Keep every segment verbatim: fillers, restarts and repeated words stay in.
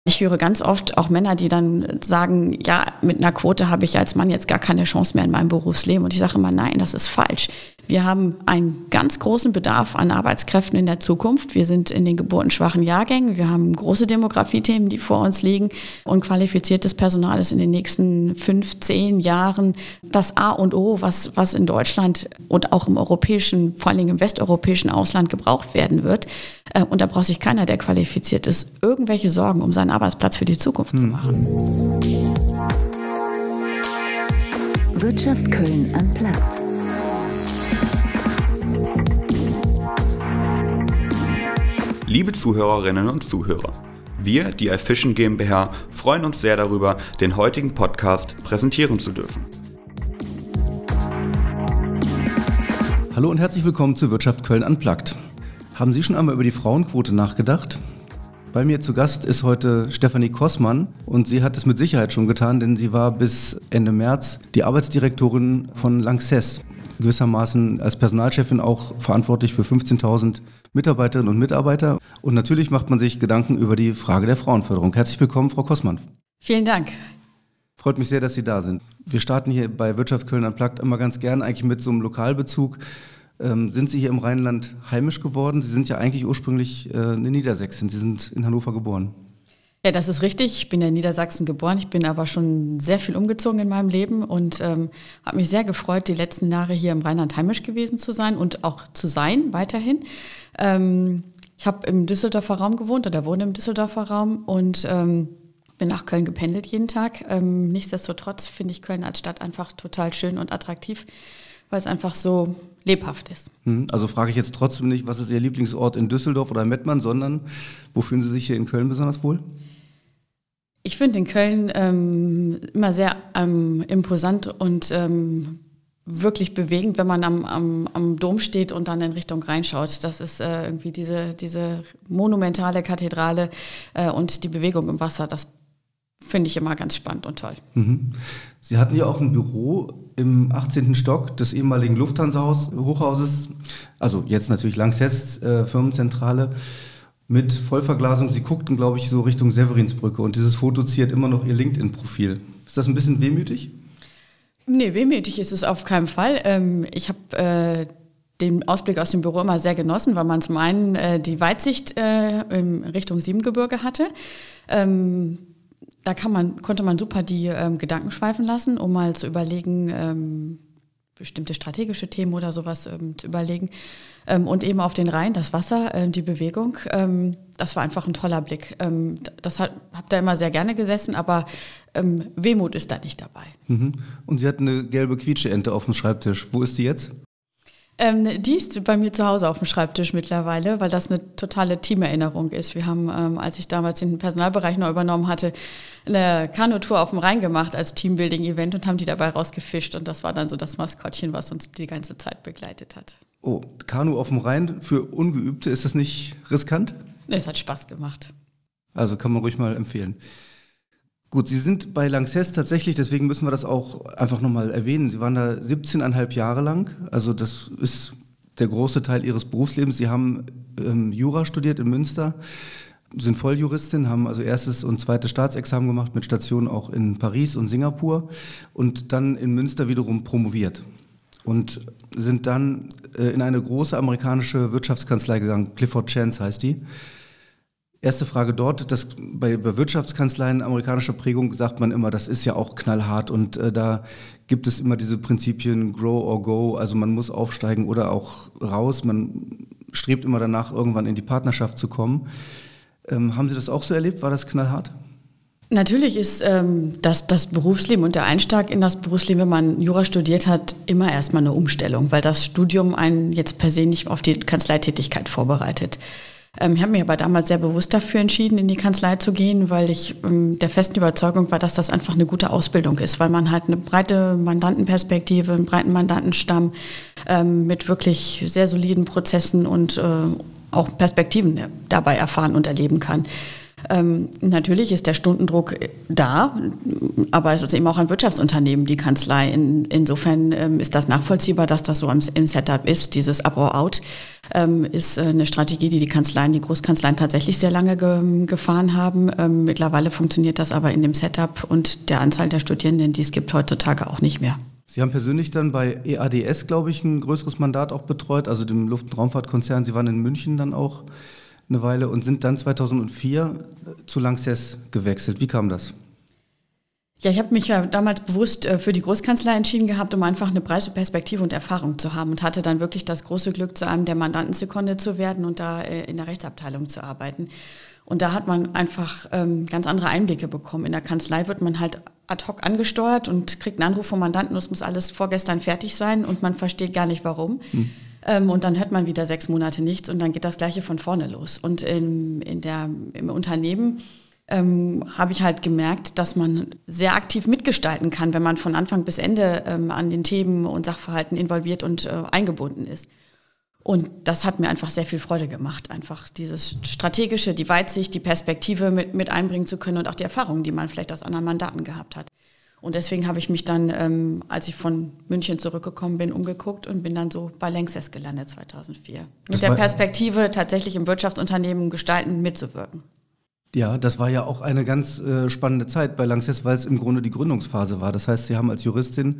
Ich höre ganz oft auch Männer, die dann sagen, ja, mit einer Quote habe ich als Mann jetzt gar keine Chance mehr in meinem Berufsleben. Und ich sage immer, nein, das ist falsch. Wir haben einen ganz großen Bedarf an Arbeitskräften in der Zukunft. Wir sind in den geburtenschwachen Jahrgängen. Wir haben große Demografiethemen, die vor uns liegen. Und qualifiziertes Personal ist in den nächsten fünf, zehn Jahren das A und O, was, was in Deutschland und auch im europäischen, vor allem im westeuropäischen Ausland gebraucht werden wird. Und da braucht sich keiner, der qualifiziert ist, irgendwelche Sorgen um seinen Arbeitsplatz für die Zukunft hm. zu machen. Wirtschaft Köln unplugged. Liebe Zuhörerinnen und Zuhörer, wir, die iFishing GmbH, freuen uns sehr darüber, den heutigen Podcast präsentieren zu dürfen. Hallo und herzlich willkommen zu Wirtschaft Köln unplugged. Haben Sie schon einmal über die Frauenquote nachgedacht? Bei mir zu Gast ist heute Stefanie Kossmann und sie hat es mit Sicherheit schon getan, denn sie war bis Ende März die Arbeitsdirektorin von Lanxess, gewissermaßen als Personalchefin auch verantwortlich für fünfzehntausend Mitarbeiterinnen und Mitarbeiter. Und natürlich macht man sich Gedanken über die Frage der Frauenförderung. Herzlich willkommen, Frau Kossmann. Vielen Dank. Freut mich sehr, dass Sie da sind. Wir starten hier bei Wirtschaft Köln unplugged immer ganz gern eigentlich mit so einem Lokalbezug. Ähm, sind Sie hier im Rheinland heimisch geworden? Sie sind ja eigentlich ursprünglich äh, eine Niedersächsin. Sie sind in Hannover geboren. Ja, das ist richtig. Ich bin in Niedersachsen geboren. Ich bin aber schon sehr viel umgezogen in meinem Leben und ähm, habe mich sehr gefreut, die letzten Jahre hier im Rheinland heimisch gewesen zu sein und auch zu sein weiterhin. Ähm, ich habe im Düsseldorfer Raum gewohnt oder wohne im Düsseldorfer Raum und ähm, bin nach Köln gependelt jeden Tag. Ähm, nichtsdestotrotz finde ich Köln als Stadt einfach total schön und attraktiv, weil es einfach so lebhaft ist. Also frage ich jetzt trotzdem nicht, was ist Ihr Lieblingsort in Düsseldorf oder Mettmann, sondern wo fühlen Sie sich hier in Köln besonders wohl? Ich finde in Köln ähm, immer sehr ähm, imposant und ähm, wirklich bewegend, wenn man am, am, am Dom steht und dann in Richtung reinschaut. Das ist äh, irgendwie diese, diese monumentale Kathedrale äh, und die Bewegung im Wasser, das finde ich immer ganz spannend und toll. Mhm. Sie hatten ja auch ein Büro im achtzehnten Stock des ehemaligen Lufthansa-Hochhauses, also jetzt natürlich Lanxess äh, Firmenzentrale, mit Vollverglasung. Sie guckten, glaube ich, so Richtung Severinsbrücke und dieses Foto ziert immer noch Ihr LinkedIn-Profil. Ist das ein bisschen wehmütig? Nee, wehmütig ist es auf keinen Fall. Ähm, ich habe äh, den Ausblick aus dem Büro immer sehr genossen, weil man zum einen äh, die Weitsicht äh, in Richtung Siebengebirge hatte. Ähm, Da kann man, konnte man super die ähm, Gedanken schweifen lassen, um mal zu überlegen, ähm, bestimmte strategische Themen oder sowas ähm, zu überlegen. Ähm, und eben auf den Rhein, das Wasser, äh, die Bewegung, ähm, das war einfach ein toller Blick. Ähm, das hat, hab da immer sehr gerne gesessen, aber ähm, Wehmut ist da nicht dabei. Mhm. Und Sie hatten eine gelbe Quietscheente auf dem Schreibtisch. Wo ist die jetzt? Ähm, die ist bei mir zu Hause auf dem Schreibtisch mittlerweile, weil das eine totale Teamerinnerung ist. Wir haben, ähm, als ich damals den Personalbereich noch übernommen hatte, eine Kanutour auf dem Rhein gemacht als Teambuilding-Event und haben die dabei rausgefischt. Und das war dann so das Maskottchen, was uns die ganze Zeit begleitet hat. Oh, Kanu auf dem Rhein für Ungeübte, ist das nicht riskant? Es hat Spaß gemacht. Also kann man ruhig mal empfehlen. Gut, Sie sind bei Lanxess tatsächlich, deswegen müssen wir das auch einfach nochmal erwähnen. Sie waren da siebzehneinhalb Jahre lang, also das ist der große Teil Ihres Berufslebens. Sie haben ähm, Jura studiert in Münster, sind Volljuristin, haben also erstes und zweites Staatsexamen gemacht mit Stationen auch in Paris und Singapur und dann in Münster wiederum promoviert und sind dann äh, in eine große amerikanische Wirtschaftskanzlei gegangen, Clifford Chance heißt die. Erste Frage dort, das, bei, bei Wirtschaftskanzleien amerikanischer Prägung sagt man immer, das ist ja auch knallhart und äh, da gibt es immer diese Prinzipien grow or go, also man muss aufsteigen oder auch raus, man strebt immer danach, irgendwann in die Partnerschaft zu kommen. Ähm, haben Sie das auch so erlebt? War das knallhart? Natürlich ist ähm, das, das Berufsleben und der Einstieg in das Berufsleben, wenn man Jura studiert hat, immer erstmal eine Umstellung, weil das Studium einen jetzt per se nicht auf die Kanzleitätigkeit vorbereitet. Ich habe mich aber damals sehr bewusst dafür entschieden, in die Kanzlei zu gehen, weil ich ähm, der festen Überzeugung war, dass das einfach eine gute Ausbildung ist, weil man halt eine breite Mandantenperspektive, einen breiten Mandantenstamm ähm, mit wirklich sehr soliden Prozessen und äh, auch Perspektiven dabei erfahren und erleben kann. Ähm, natürlich ist der Stundendruck da, aber es ist eben auch ein Wirtschaftsunternehmen, die Kanzlei. In, insofern ähm, ist das nachvollziehbar, dass das so im, im Setup ist. Dieses Up or Out ähm, ist äh, eine Strategie, die die Kanzleien, die Großkanzleien tatsächlich sehr lange ge, gefahren haben. Ähm, mittlerweile funktioniert das aber in dem Setup und der Anzahl der Studierenden, die es gibt, heutzutage auch nicht mehr. Sie haben persönlich dann bei E A D S, glaube ich, ein größeres Mandat auch betreut, also dem Luft- und Raumfahrtkonzern. Sie waren in München dann auch eine Weile und sind dann zweitausendvier zu Lanxess gewechselt. Wie kam das? Ja, ich habe mich ja damals bewusst äh, für die Großkanzlei entschieden gehabt, um einfach eine breite Perspektive und Erfahrung zu haben und hatte dann wirklich das große Glück, zu einem der Mandantensekunde zu werden und da äh, in der Rechtsabteilung zu arbeiten. Und da hat man einfach ähm, ganz andere Einblicke bekommen. In der Kanzlei wird man halt ad hoc angesteuert und kriegt einen Anruf vom Mandanten, es muss alles vorgestern fertig sein und man versteht gar nicht warum. Hm. Ähm, und dann hört man wieder sechs Monate nichts und dann geht das Gleiche von vorne los. Und in, in der, im Unternehmen ähm, habe ich halt gemerkt, dass man sehr aktiv mitgestalten kann, wenn man von Anfang bis Ende ähm, an den Themen und Sachverhalten involviert und äh, eingebunden ist. Und das hat mir einfach sehr viel Freude gemacht, einfach dieses Strategische, die Weitsicht, die Perspektive mit, mit einbringen zu können und auch die Erfahrungen, die man vielleicht aus anderen Mandaten gehabt hat. Und deswegen habe ich mich dann, ähm, als ich von München zurückgekommen bin, umgeguckt und bin dann so bei Lanxess gelandet zweitausendvier. Mit der Perspektive, tatsächlich im Wirtschaftsunternehmen gestalten, mitzuwirken. Ja, das war ja auch eine ganz äh, spannende Zeit bei Lanxess, weil es im Grunde die Gründungsphase war. Das heißt, Sie haben als Juristin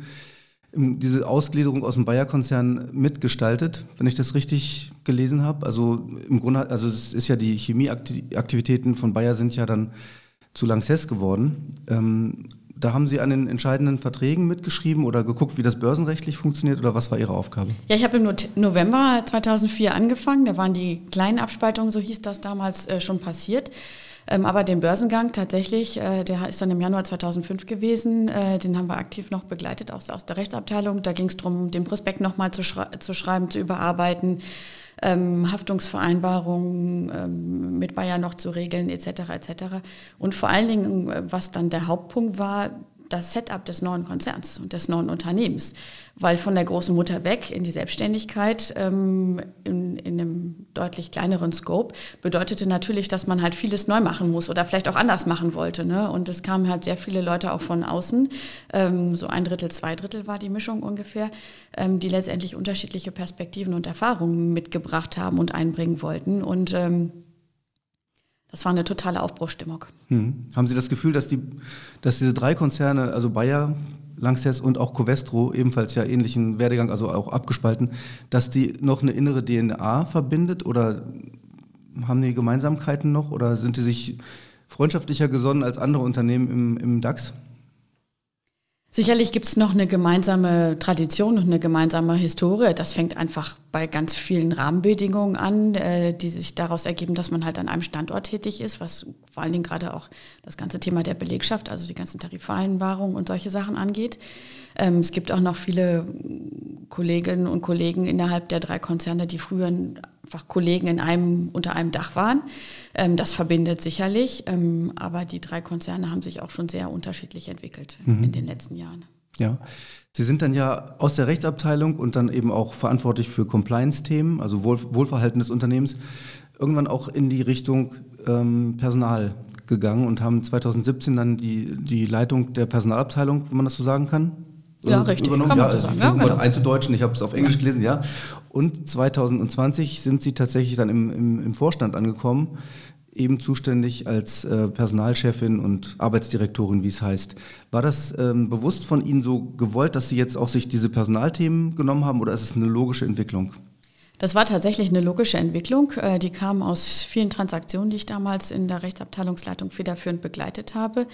diese Ausgliederung aus dem Bayer-Konzern mitgestaltet, wenn ich das richtig gelesen habe. Also im Grunde, also es ist ja die Chemieaktivitäten von Bayer sind ja dann zu Lanxess geworden. Ähm, Da haben Sie an den entscheidenden Verträgen mitgeschrieben oder geguckt, wie das börsenrechtlich funktioniert oder was war Ihre Aufgabe? Ja, ich habe im November zweitausendvier angefangen. Da waren die kleinen Abspaltungen, so hieß das damals, äh, schon passiert. Ähm, aber den Börsengang tatsächlich, äh, der ist dann im Januar zweitausendfünf gewesen. Äh, den haben wir aktiv noch begleitet aus, aus der Rechtsabteilung. Da ging es darum, den Prospekt nochmal zu, schrei- zu schreiben, zu überarbeiten. Ähm, Haftungsvereinbarungen ähm, mit Bayer noch zu regeln, et cetera et cetera. Und vor allen Dingen, was dann der Hauptpunkt war, das Setup des neuen Konzerns und des neuen Unternehmens. Weil von der großen Mutter weg in die Selbstständigkeit ähm, in, in einem deutlich kleineren Scope bedeutete natürlich, dass man halt vieles neu machen muss oder vielleicht auch anders machen wollte. Ne? Und es kamen halt sehr viele Leute auch von außen, ähm, so ein Drittel, zwei Drittel war die Mischung ungefähr, ähm, die letztendlich unterschiedliche Perspektiven und Erfahrungen mitgebracht haben und einbringen wollten. Und ähm, das war eine totale Aufbruchsstimmung. Hm. Haben Sie das Gefühl, dass, die, dass diese drei Konzerne, also Bayer, Lanxess und auch Covestro, ebenfalls ja ähnlichen Werdegang, also auch abgespalten, dass die noch eine innere D N A verbindet oder haben die Gemeinsamkeiten noch oder sind die sich freundschaftlicher gesonnen als andere Unternehmen im, im DAX? Sicherlich gibt es noch eine gemeinsame Tradition und eine gemeinsame Historie. Das fängt einfach bei ganz vielen Rahmenbedingungen an, äh, die sich daraus ergeben, dass man halt an einem Standort tätig ist, was vor allen Dingen gerade auch das ganze Thema der Belegschaft, also die ganzen Tarifvereinbarungen und solche Sachen angeht. Ähm, es gibt auch noch viele Kolleginnen und Kollegen innerhalb der drei Konzerne, die früher einfach Kollegen in einem, unter einem Dach waren. Ähm, das verbindet sicherlich, ähm, aber die drei Konzerne haben sich auch schon sehr unterschiedlich entwickelt mhm. in den letzten Jahren. Ja, Sie sind dann ja aus der Rechtsabteilung und dann eben auch verantwortlich für Compliance-Themen, also Wohl, Wohlverhalten des Unternehmens, irgendwann auch in die Richtung ähm, Personal gegangen und haben zweitausendsiebzehn dann die, die Leitung der Personalabteilung, wenn man das so sagen kann, ja, richtig. Übernommen. Kann man ja, so also sagen. Ja, genau. Einzudeutschen, ich habe es auf Englisch ja. gelesen, ja. Und zweitausendzwanzig sind Sie tatsächlich dann im, im, im Vorstand angekommen, eben zuständig als äh, Personalchefin und Arbeitsdirektorin, wie es heißt. War das ähm, bewusst von Ihnen so gewollt, dass Sie jetzt auch sich diese Personalthemen genommen haben oder ist es eine logische Entwicklung? Das war tatsächlich eine logische Entwicklung. Äh, die kam aus vielen Transaktionen, die ich damals in der Rechtsabteilungsleitung federführend begleitet habe.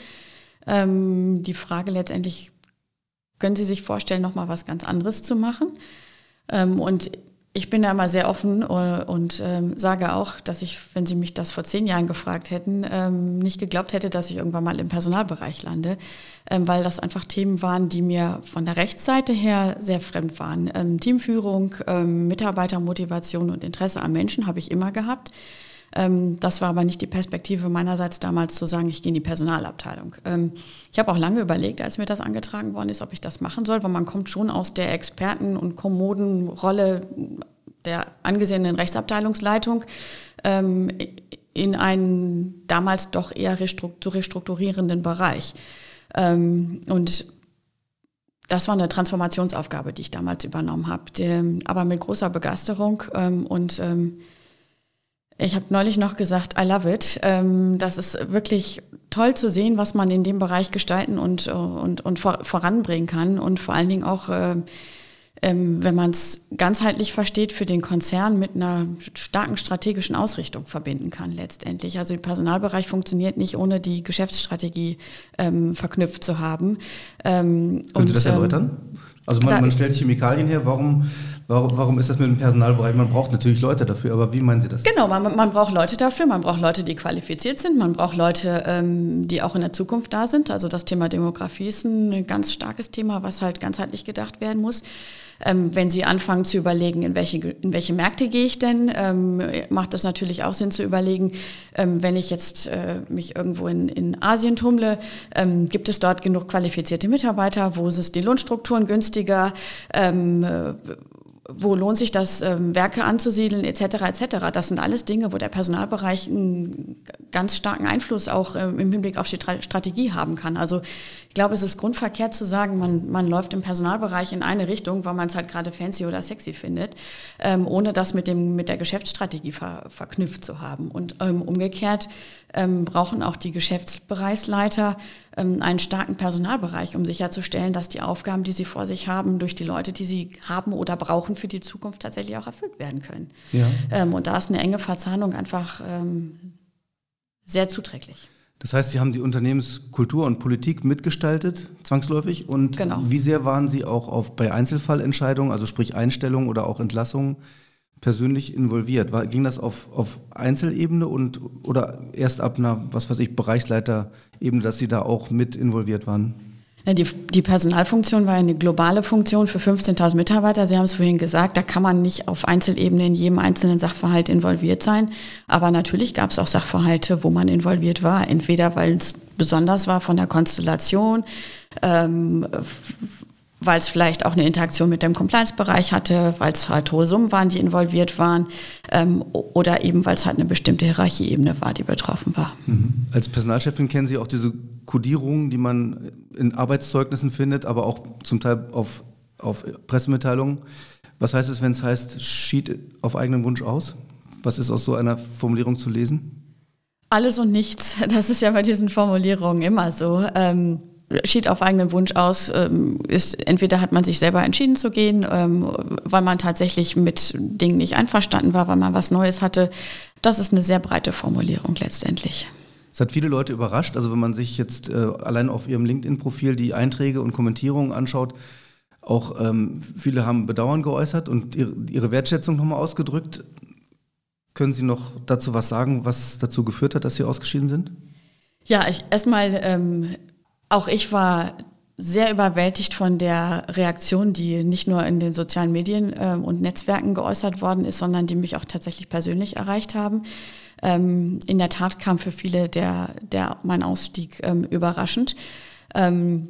Ähm, die Frage letztendlich, können Sie sich vorstellen, nochmal was ganz anderes zu machen? Ähm, und ich bin da immer sehr offen und, und ähm, sage auch, dass ich, wenn Sie mich das vor zehn Jahren gefragt hätten, ähm, nicht geglaubt hätte, dass ich irgendwann mal im Personalbereich lande, ähm, weil das einfach Themen waren, die mir von der Rechtsseite her sehr fremd waren. Ähm, Teamführung, ähm, Mitarbeitermotivation und Interesse am Menschen habe ich immer gehabt. Ähm, das war aber nicht die Perspektive meinerseits damals zu sagen, ich gehe in die Personalabteilung. Ähm, ich habe auch lange überlegt, als mir das angetragen worden ist, ob ich das machen soll, weil man kommt schon aus der Experten- und Kommodenrolle der angesehenen Rechtsabteilungsleitung ähm, in einen damals doch eher zu restrukturierenden Bereich. Ähm, und das war eine Transformationsaufgabe, die ich damals übernommen habe, die, aber mit großer Begeisterung. Ähm, und ähm, ich habe neulich noch gesagt, I love it. Ähm, das ist wirklich toll zu sehen, was man in dem Bereich gestalten und, und, und vor, voranbringen kann. Und vor allen Dingen auch, äh, ähm, wenn man es ganzheitlich versteht, für den Konzern mit einer starken strategischen Ausrichtung verbinden kann letztendlich. Also der Personalbereich funktioniert nicht, ohne die Geschäftsstrategie ähm, verknüpft zu haben. Ähm, Können und, Sie das erläutern? Ähm, also man, man stellt Chemikalien her, warum... Warum, warum ist das mit dem Personalbereich? Man braucht natürlich Leute dafür, aber wie meinen Sie das? Genau, man, man braucht Leute dafür, man braucht Leute, die qualifiziert sind, man braucht Leute, ähm, die auch in der Zukunft da sind. Also das Thema Demografie ist ein ganz starkes Thema, was halt ganzheitlich gedacht werden muss. Ähm, wenn Sie anfangen zu überlegen, in welche, in welche Märkte gehe ich denn, ähm, macht das natürlich auch Sinn zu überlegen, ähm, wenn ich jetzt äh, mich irgendwo in, in Asien tummle, ähm, gibt es dort genug qualifizierte Mitarbeiter, wo sind die Lohnstrukturen günstiger, ähm, wo lohnt sich das, ähm, Werke anzusiedeln, et cetera, et cetera. Das sind alles Dinge, wo der Personalbereich einen ganz starken Einfluss auch ähm, im Hinblick auf die Tra- Strategie haben kann. Also ich glaube, es ist grundverkehrt zu sagen, man, man läuft im Personalbereich in eine Richtung, weil man es halt gerade fancy oder sexy findet, ähm, ohne das mit dem mit der Geschäftsstrategie ver- verknüpft zu haben. Und ähm, umgekehrt ähm, brauchen auch die Geschäftsbereichsleiter ähm, einen starken Personalbereich, um sicherzustellen, dass die Aufgaben, die sie vor sich haben, durch die Leute, die sie haben oder brauchen für die Zukunft, tatsächlich auch erfüllt werden können. Ja. Ähm, und da ist eine enge Verzahnung einfach ähm, sehr zuträglich. Das heißt, Sie haben die Unternehmenskultur und Politik mitgestaltet, zwangsläufig. Und genau. Wie sehr waren Sie auch auf, bei Einzelfallentscheidungen, also sprich Einstellungen oder auch Entlassungen, persönlich involviert? War, ging das auf, auf Einzelebene und oder erst ab einer, was weiß ich, Bereichsleiterebene, dass Sie da auch mit involviert waren? Ja, die, die Personalfunktion war eine globale Funktion für fünfzehntausend Mitarbeiter. Sie haben es vorhin gesagt, da kann man nicht auf Einzelebene in jedem einzelnen Sachverhalt involviert sein. Aber natürlich gab es auch Sachverhalte, wo man involviert war. Entweder weil es besonders war von der Konstellation, ähm, weil es vielleicht auch eine Interaktion mit dem Compliance-Bereich hatte, weil es halt hohe Summen waren, die involviert waren, ähm, oder eben weil es halt eine bestimmte Hierarchieebene war, die betroffen war. Mhm. Als Personalchefin kennen Sie auch diese Kodierungen, die man in Arbeitszeugnissen findet, aber auch zum Teil auf, auf Pressemitteilungen. Was heißt es, wenn es heißt, schied auf eigenen Wunsch aus? Was ist aus so einer Formulierung zu lesen? Alles und nichts. Das ist ja bei diesen Formulierungen immer so. Ähm, schied auf eigenen Wunsch aus, ähm, ist, entweder hat man sich selber entschieden zu gehen, ähm, weil man tatsächlich mit Dingen nicht einverstanden war, weil man was Neues hatte. Das ist eine sehr breite Formulierung letztendlich. Es hat viele Leute überrascht, also wenn man sich jetzt äh, allein auf ihrem LinkedIn-Profil die Einträge und Kommentierungen anschaut, auch ähm, viele haben Bedauern geäußert und ihre, ihre Wertschätzung nochmal ausgedrückt. Können Sie noch dazu was sagen, was dazu geführt hat, dass Sie ausgeschieden sind? Ja, ich, erstmal, ähm, auch ich war sehr überwältigt von der Reaktion, die nicht nur in den sozialen Medien ähm, und Netzwerken geäußert worden ist, sondern die mich auch tatsächlich persönlich erreicht haben. Ähm, in der Tat kam für viele der, der mein Ausstieg ähm, überraschend. Ähm,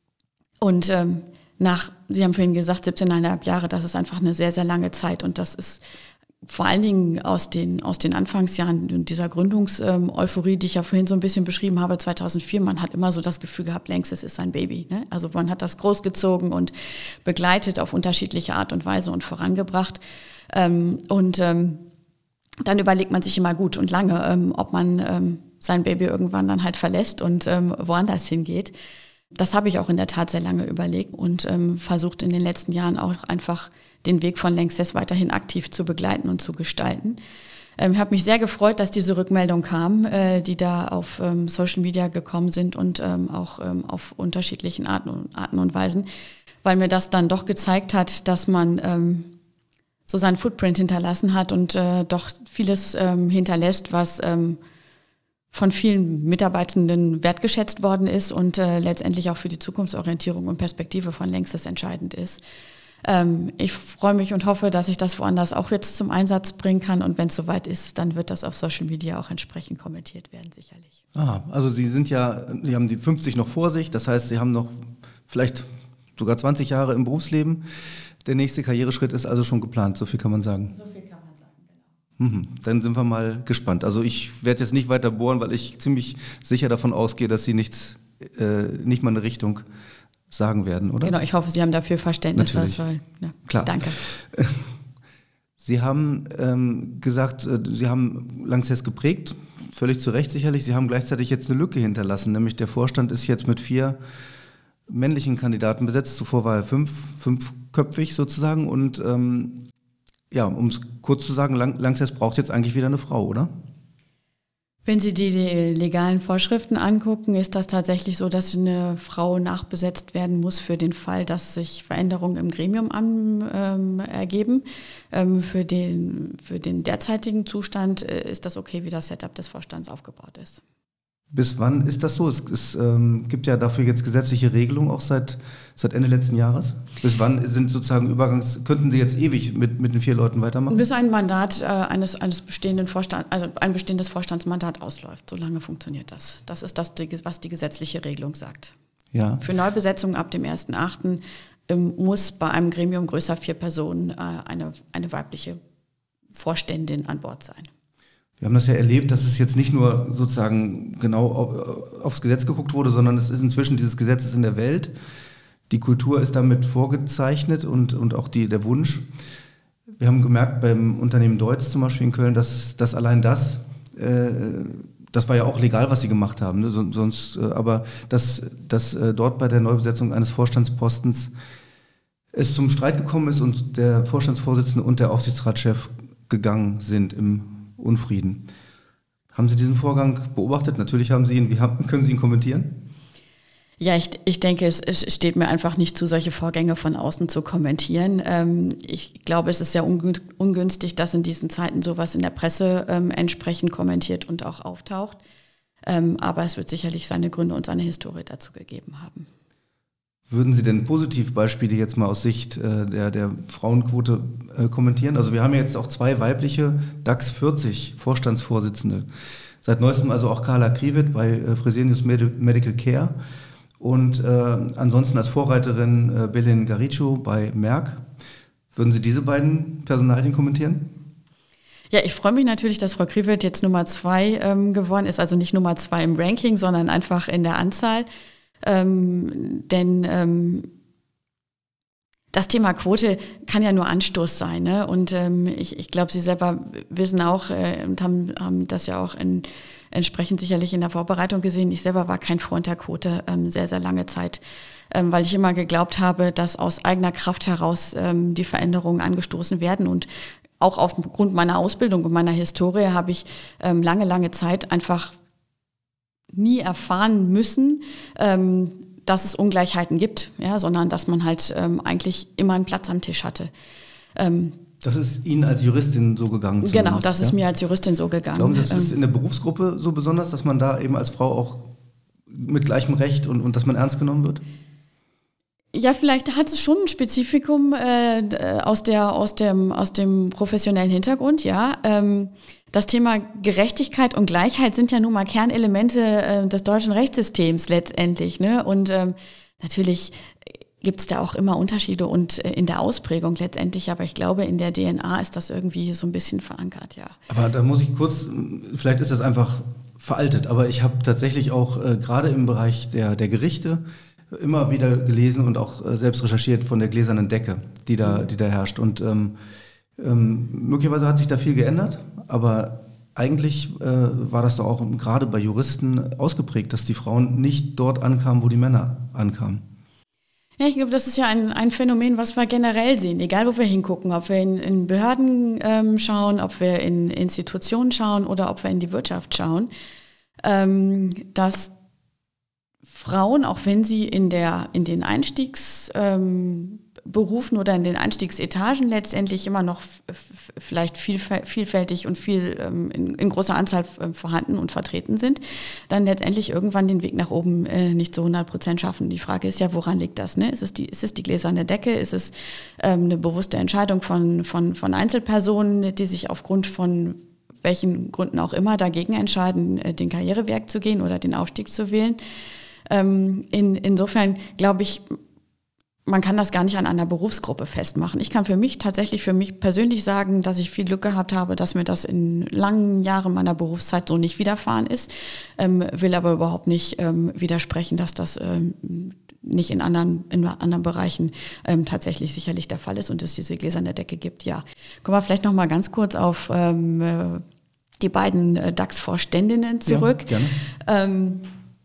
und ähm, nach, Sie haben vorhin gesagt, siebzehn Komma fünf Jahre, das ist einfach eine sehr, sehr lange Zeit. Und das ist vor allen Dingen aus den, aus den Anfangsjahren dieser Gründungseuphorie, die ich ja vorhin so ein bisschen beschrieben habe, zweitausendvier, man hat immer so das Gefühl gehabt, Lanxess ist sein Baby. Ne? Also man hat das großgezogen und begleitet auf unterschiedliche Art und Weise und vorangebracht. Ähm, und ähm, dann überlegt man sich immer gut und lange, ähm, ob man ähm, sein Baby irgendwann dann halt verlässt und ähm, woanders hingeht. Das habe ich auch in der Tat sehr lange überlegt und ähm, versucht in den letzten Jahren auch einfach den Weg von Lanxess weiterhin aktiv zu begleiten und zu gestalten. Ich ähm, habe mich sehr gefreut, dass diese Rückmeldung kam, äh, die da auf ähm, Social Media gekommen sind und ähm, auch ähm, auf unterschiedlichen Arten und, Arten und Weisen, weil mir das dann doch gezeigt hat, dass man ähm, so seinen Footprint hinterlassen hat und äh, doch vieles ähm, hinterlässt, was ähm, von vielen Mitarbeitenden wertgeschätzt worden ist und äh, letztendlich auch für die Zukunftsorientierung und Perspektive von Lanxess entscheidend ist. Ähm, ich freue mich und hoffe, dass ich das woanders auch jetzt zum Einsatz bringen kann und wenn es soweit ist, dann wird das auf Social Media auch entsprechend kommentiert werden, sicherlich. Ah, also Sie sind ja, Sie haben die fünfzig noch vor sich, das heißt, Sie haben noch vielleicht sogar zwanzig Jahre im Berufsleben. Der nächste Karriereschritt ist also schon geplant, so viel kann man sagen. So viel kann man sagen, genau. Mhm. Dann sind wir mal gespannt. Also ich werde jetzt nicht weiter bohren, weil ich ziemlich sicher davon ausgehe, dass Sie nichts, äh, nicht mal eine Richtung sagen werden, oder? Genau, ich hoffe, Sie haben dafür Verständnis. Natürlich. Das soll, ja, klar. Danke. Sie haben ähm, gesagt, äh, Sie haben Lanxess geprägt, völlig zu Recht sicherlich. Sie haben gleichzeitig jetzt eine Lücke hinterlassen, nämlich der Vorstand ist jetzt mit vier männlichen Kandidaten besetzt. Zuvor war er fünf, fünfköpfig sozusagen. Und ähm, ja, um es kurz zu sagen, Lang- Lanxess braucht jetzt eigentlich wieder eine Frau, oder? Wenn Sie die, die legalen Vorschriften angucken, ist das tatsächlich so, dass eine Frau nachbesetzt werden muss für den Fall, dass sich Veränderungen im Gremium an, ähm, ergeben. Ähm, für den, für den derzeitigen Zustand äh, ist das okay, wie das Setup des Vorstands aufgebaut ist. Bis wann ist das so? Es, es ähm, gibt ja dafür jetzt gesetzliche Regelungen auch seit, seit Ende letzten Jahres. Bis wann sind sozusagen Übergangs, könnten Sie jetzt ewig mit, mit den vier Leuten weitermachen? Bis ein Mandat äh, eines, eines bestehenden Vorstand, also ein bestehendes Vorstandsmandat ausläuft. So lange funktioniert das. Das ist das, was die gesetzliche Regelung sagt. Ja. Für Neubesetzungen ab dem ersten achten ähm, muss bei einem Gremium größer vier Personen äh, eine, eine weibliche Vorständin an Bord sein. Wir haben das ja erlebt, dass es jetzt nicht nur sozusagen genau aufs Gesetz geguckt wurde, sondern es ist inzwischen dieses Gesetz ist in der Welt. Die Kultur ist damit vorgezeichnet und, und auch die, der Wunsch. Wir haben gemerkt beim Unternehmen Deutz zum Beispiel in Köln, dass, dass allein das, äh, das war ja auch legal, was sie gemacht haben, ne? Sonst, äh, aber dass, dass äh, dort bei der Neubesetzung eines Vorstandspostens es zum Streit gekommen ist und der Vorstandsvorsitzende und der Aufsichtsratschef gegangen sind im Unfrieden. Haben Sie diesen Vorgang beobachtet? Natürlich haben Sie ihn. Wie haben, können Sie ihn kommentieren? Ja, ich, ich denke, es, es steht mir einfach nicht zu, solche Vorgänge von außen zu kommentieren. Ähm, ich glaube, es ist sehr ungünstig, dass in diesen Zeiten sowas in der Presse ähm, entsprechend kommentiert und auch auftaucht. Ähm, aber es wird sicherlich seine Gründe und seine Historie dazu gegeben haben. Würden Sie denn Positivbeispiele jetzt mal aus Sicht äh, der, der Frauenquote äh, kommentieren? Also wir haben ja jetzt auch zwei weibliche DAX vierzig Vorstandsvorsitzende. Seit neuestem also auch Carla Kriwet bei äh, Fresenius Med- Medical Care und äh, ansonsten als Vorreiterin äh, Belén Garijo bei Merck. Würden Sie diese beiden Personalien kommentieren? Ja, ich freue mich natürlich, dass Frau Kriwet jetzt Nummer zwei ähm, geworden ist. Also nicht Nummer zwei im Ranking, sondern einfach in der Anzahl. Ähm, denn ähm, das Thema Quote kann ja nur Anstoß sein, ne? Und ähm, ich, ich glaube, Sie selber wissen auch äh, und haben, haben das ja auch in, entsprechend sicherlich in der Vorbereitung gesehen. Ich selber war kein Freund der Quote ähm, sehr, sehr lange Zeit, ähm, weil ich immer geglaubt habe, dass aus eigener Kraft heraus ähm, die Veränderungen angestoßen werden. Und auch aufgrund meiner Ausbildung und meiner Historie habe ich ähm, lange, lange Zeit einfach nie erfahren müssen, ähm, dass es Ungleichheiten gibt, ja, sondern dass man halt ähm, eigentlich immer einen Platz am Tisch hatte. Ähm, das ist Ihnen als Juristin so gegangen? Genau, das ist ja? mir als Juristin so gegangen. Glauben Sie, das ist in der Berufsgruppe so besonders, dass man da eben als Frau auch mit gleichem Recht und, und dass man ernst genommen wird? Ja, vielleicht hat es schon ein Spezifikum äh, aus, der, aus, dem, aus dem professionellen Hintergrund, ja. Ähm, das Thema Gerechtigkeit und Gleichheit sind ja nun mal Kernelemente äh, des deutschen Rechtssystems letztendlich, ne? Und ähm, natürlich gibt es da auch immer Unterschiede und äh, in der Ausprägung letztendlich, aber ich glaube, in der D N A ist das irgendwie so ein bisschen verankert, ja. Aber da muss ich kurz, vielleicht ist das einfach veraltet, aber ich habe tatsächlich auch äh, gerade im Bereich der, der Gerichte immer wieder gelesen und auch äh, selbst recherchiert von der gläsernen Decke, die da, die da herrscht. Und ähm, ähm, möglicherweise hat sich da viel geändert, aber eigentlich äh, war das doch auch gerade bei Juristen ausgeprägt, dass die Frauen nicht dort ankamen, wo die Männer ankamen. Ja, ich glaube, das ist ja ein, ein Phänomen, was wir generell sehen, egal wo wir hingucken, ob wir in, in Behörden ähm, schauen, ob wir in Institutionen schauen oder ob wir in die Wirtschaft schauen, ähm, dass Frauen, auch wenn sie in, der, in den Einstiegsberufen ähm, oder in den Einstiegsetagen letztendlich immer noch f- vielleicht viel, vielfältig und viel ähm, in, in großer Anzahl äh, vorhanden und vertreten sind, dann letztendlich irgendwann den Weg nach oben äh, nicht zu hundert Prozent schaffen. Die Frage ist ja, woran liegt das? Ne? Ist es die, ist es die gläserne Decke? Ist es ähm, eine bewusste Entscheidung von, von, von Einzelpersonen, die sich aufgrund von welchen Gründen auch immer dagegen entscheiden, äh, den Karriereweg zu gehen oder den Aufstieg zu wählen? In, insofern glaube ich, man kann das gar nicht an einer Berufsgruppe festmachen. Ich kann für mich tatsächlich für mich persönlich sagen, dass ich viel Glück gehabt habe, dass mir das in langen Jahren meiner Berufszeit so nicht widerfahren ist, ähm, will aber überhaupt nicht ähm, widersprechen, dass das ähm, nicht in anderen, in anderen Bereichen ähm, tatsächlich sicherlich der Fall ist und es diese gläserne Decke gibt, ja. Kommen wir vielleicht noch mal ganz kurz auf ähm, die beiden äh, DAX-Vorständinnen zurück. Ja, gerne. Ähm,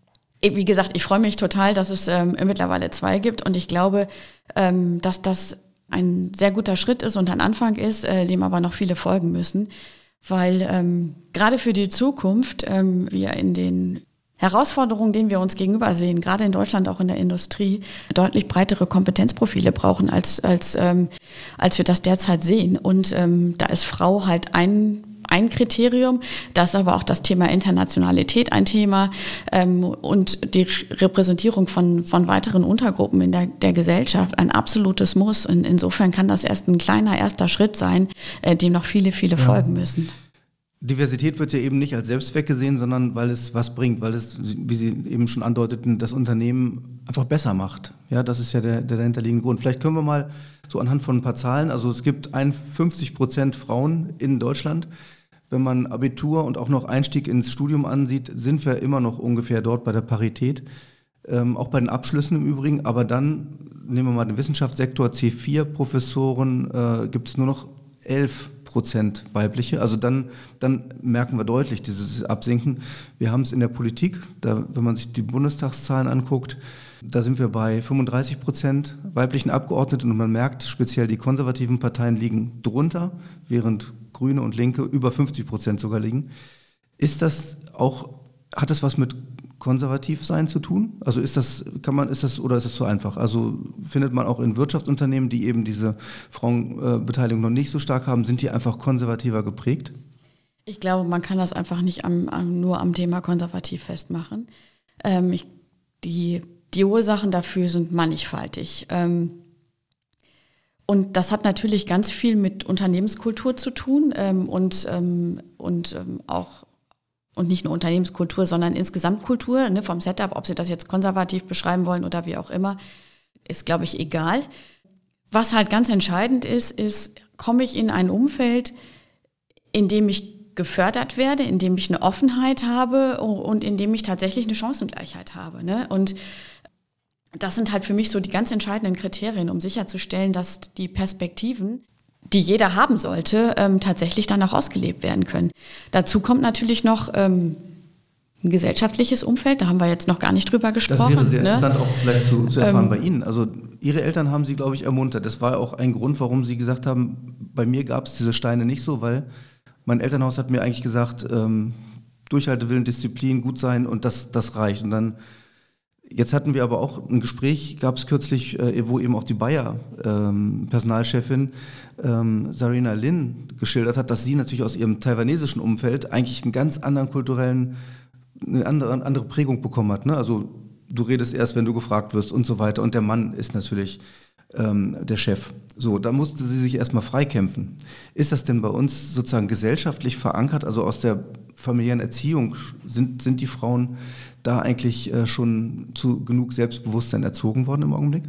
Wie gesagt, ich freue mich total, dass es ähm, mittlerweile zwei gibt und ich glaube, ähm, dass das ein sehr guter Schritt ist und ein Anfang ist, äh, dem aber noch viele folgen müssen, weil ähm, gerade für die Zukunft ähm, wir in den Herausforderungen, denen wir uns gegenüber sehen, gerade in Deutschland, auch in der Industrie, deutlich breitere Kompetenzprofile brauchen, als, als, ähm, als wir das derzeit sehen. Und ähm, da ist Frau halt ein Ein Kriterium, da ist aber auch das Thema Internationalität ein Thema ähm, und die Repräsentierung von, von weiteren Untergruppen in der, der Gesellschaft ein absolutes Muss. Und insofern kann das erst ein kleiner erster Schritt sein, äh, dem noch viele, viele ja. folgen müssen. Diversität wird ja eben nicht als Selbstzweck gesehen, sondern weil es was bringt, weil es, wie Sie eben schon andeuteten, das Unternehmen einfach besser macht. Ja, das ist ja der, der dahinterliegende Grund. Vielleicht können wir mal so anhand von ein paar Zahlen, also es gibt einundfünfzig Prozent Frauen in Deutschland. Wenn man Abitur und auch noch Einstieg ins Studium ansieht, sind wir immer noch ungefähr dort bei der Parität. Ähm, auch bei den Abschlüssen im Übrigen. Aber dann nehmen wir mal den Wissenschaftssektor, C vier Professoren, äh, gibt es nur noch elf Prozent weibliche. Also dann, dann merken wir deutlich dieses Absinken. Wir haben es in der Politik, da, wenn man sich die Bundestagszahlen anguckt, da sind wir bei fünfunddreißig Prozent weiblichen Abgeordneten und man merkt, speziell die konservativen Parteien liegen drunter, während Grüne und Linke über fünfzig Prozent sogar liegen. Ist das auch, hat das was mit Konservativsein zu tun? Also ist das, kann man, ist das, oder ist das zu einfach? Also findet man auch in Wirtschaftsunternehmen, die eben diese Frauenbeteiligung noch nicht so stark haben, sind die einfach konservativer geprägt? Ich glaube, man kann das einfach nicht am, am, nur am Thema konservativ festmachen. Ähm, ich, die, die Ursachen dafür sind mannigfaltig. Ähm, Und das hat natürlich ganz viel mit Unternehmenskultur zu tun ähm, und, ähm, und ähm, auch und nicht nur Unternehmenskultur, sondern insgesamt Kultur, ne, vom Setup, ob Sie das jetzt konservativ beschreiben wollen oder wie auch immer, ist, glaube ich, egal. Was halt ganz entscheidend ist, ist, komme ich in ein Umfeld, in dem ich gefördert werde, in dem ich eine Offenheit habe und in dem ich tatsächlich eine Chancengleichheit habe, ne? Und das sind halt für mich so die ganz entscheidenden Kriterien, um sicherzustellen, dass die Perspektiven, die jeder haben sollte, ähm, tatsächlich dann auch ausgelebt werden können. Dazu kommt natürlich noch ähm, ein gesellschaftliches Umfeld, da haben wir jetzt noch gar nicht drüber gesprochen. Das wäre sehr ne? interessant auch vielleicht zu, zu erfahren ähm, bei Ihnen. Also Ihre Eltern haben Sie, glaube ich, ermuntert. Das war auch ein Grund, warum Sie gesagt haben, bei mir gab es diese Steine nicht so, weil mein Elternhaus hat mir eigentlich gesagt, ähm, Durchhaltewillen, Disziplin, gut sein und das, das reicht. Und dann Jetzt hatten wir aber auch ein Gespräch, gab es kürzlich, äh, wo eben auch die Bayer-Personalchefin ähm, ähm, Sarina Lin geschildert hat, dass sie natürlich aus ihrem taiwanesischen Umfeld eigentlich einen ganz anderen kulturellen, eine andere, andere Prägung bekommen hat. Ne? Also du redest erst, wenn du gefragt wirst und so weiter. Und der Mann ist natürlich ähm, der Chef. So, da musste sie sich erstmal freikämpfen. Ist das denn bei uns sozusagen gesellschaftlich verankert, also aus der familiären Erziehung, sind, sind die Frauen da eigentlich äh, schon zu genug Selbstbewusstsein erzogen worden im Augenblick?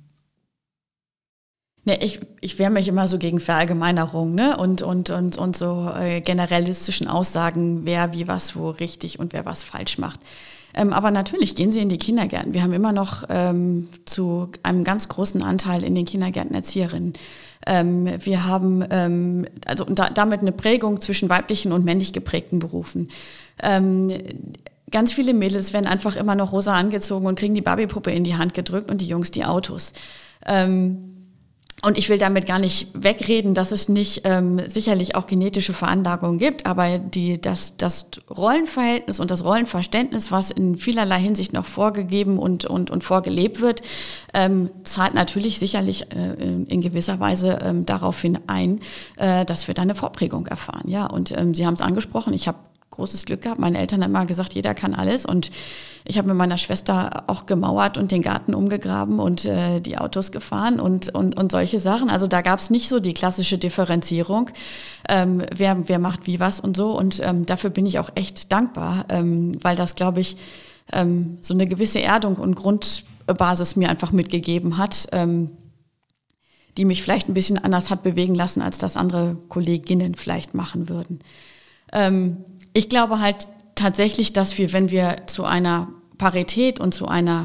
Ne, ich, ich wehre mich immer so gegen Verallgemeinerung, ne? und, und, und, und so äh, generalistischen Aussagen, wer wie was wo richtig und wer was falsch macht. Ähm, aber natürlich gehen sie in die Kindergärten. Wir haben immer noch ähm, zu einem ganz großen Anteil in den Kindergärten Erzieherinnen. Ähm, wir haben ähm, also da, damit eine Prägung zwischen weiblichen und männlich geprägten Berufen. Ähm, Ganz viele Mädels werden einfach immer noch rosa angezogen und kriegen die Barbiepuppe in die Hand gedrückt und die Jungs die Autos. Ähm, und ich will damit gar nicht wegreden, dass es nicht ähm, sicherlich auch genetische Veranlagungen gibt, aber die, das, das Rollenverhältnis und das Rollenverständnis, was in vielerlei Hinsicht noch vorgegeben und, und, und vorgelebt wird, ähm, zahlt natürlich sicherlich äh, in, in gewisser Weise ähm, darauf hin ein, äh, dass wir da eine Vorprägung erfahren. Ja, und ähm, Sie haben es angesprochen, ich habe großes Glück gehabt. Meine Eltern haben immer gesagt, jeder kann alles. Und ich habe mit meiner Schwester auch gemauert und den Garten umgegraben und äh, die Autos gefahren und, und, und solche Sachen. Also da gab es nicht so die klassische Differenzierung, ähm, wer, wer macht wie was und so. Und ähm, dafür bin ich auch echt dankbar, ähm, weil das, glaube ich, ähm, so eine gewisse Erdung und Grund Basis mir einfach mitgegeben hat, ähm, die mich vielleicht ein bisschen anders hat bewegen lassen, als das andere Kolleginnen vielleicht machen würden. Ähm, ich glaube halt tatsächlich, dass wir, wenn wir zu einer Parität und zu einer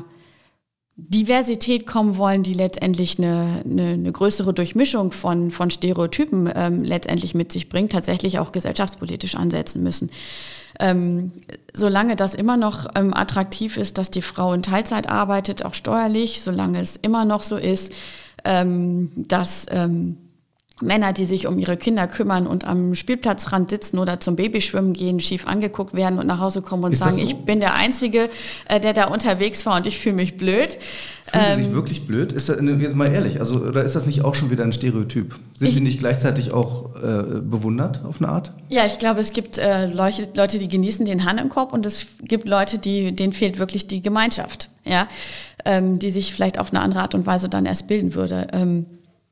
Diversität kommen wollen, die letztendlich eine, eine, eine größere Durchmischung von, von Stereotypen ähm, letztendlich mit sich bringt, tatsächlich auch gesellschaftspolitisch ansetzen müssen. Ähm, solange das immer noch ähm, attraktiv ist, dass die Frau in Teilzeit arbeitet, auch steuerlich, solange es immer noch so ist, ähm, dass ähm, Männer, die sich um ihre Kinder kümmern und am Spielplatzrand sitzen oder zum Babyschwimmen gehen, schief angeguckt werden und nach Hause kommen und ist sagen, so? Ich bin der Einzige, äh, der da unterwegs war und ich fühle mich blöd. Fühlen ähm, Sie sich wirklich blöd? Ist das, jetzt mal ehrlich, also, oder ist das nicht auch schon wieder ein Stereotyp? Sind ich, Sie nicht gleichzeitig auch äh, bewundert auf eine Art? Ja, ich glaube, es gibt äh, Leute, Leute, die genießen den Hahn im Korb und es gibt Leute, die, denen fehlt wirklich die Gemeinschaft, ja, ähm, die sich vielleicht auf eine andere Art und Weise dann erst bilden würde. Ähm,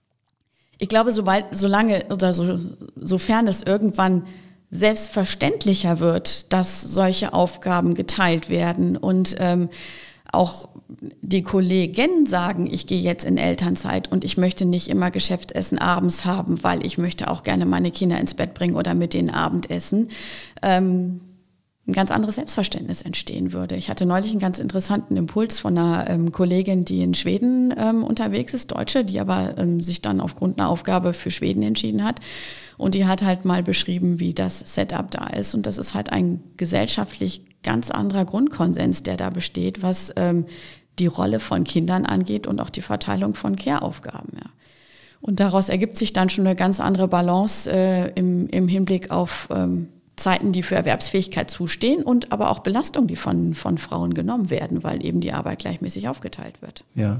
Ich glaube, sobald, solange oder so, sofern es irgendwann selbstverständlicher wird, dass solche Aufgaben geteilt werden und ähm, auch die Kollegen sagen, ich gehe jetzt in Elternzeit und ich möchte nicht immer Geschäftsessen abends haben, weil ich möchte auch gerne meine Kinder ins Bett bringen oder mit denen Abendessen, ähm, ein ganz anderes Selbstverständnis entstehen würde. Ich hatte neulich einen ganz interessanten Impuls von einer ähm, Kollegin, die in Schweden ähm, unterwegs ist, Deutsche, die aber ähm, sich dann aufgrund einer Aufgabe für Schweden entschieden hat. Und die hat halt mal beschrieben, wie das Setup da ist. Und das ist halt ein gesellschaftlich ganz anderer Grundkonsens, der da besteht, was ähm, die Rolle von Kindern angeht und auch die Verteilung von Care-Aufgaben. Ja. Und daraus ergibt sich dann schon eine ganz andere Balance äh, im, im Hinblick auf ähm, Zeiten, die für Erwerbsfähigkeit zustehen und aber auch Belastungen, die von, von Frauen genommen werden, weil eben die Arbeit gleichmäßig aufgeteilt wird. Ja.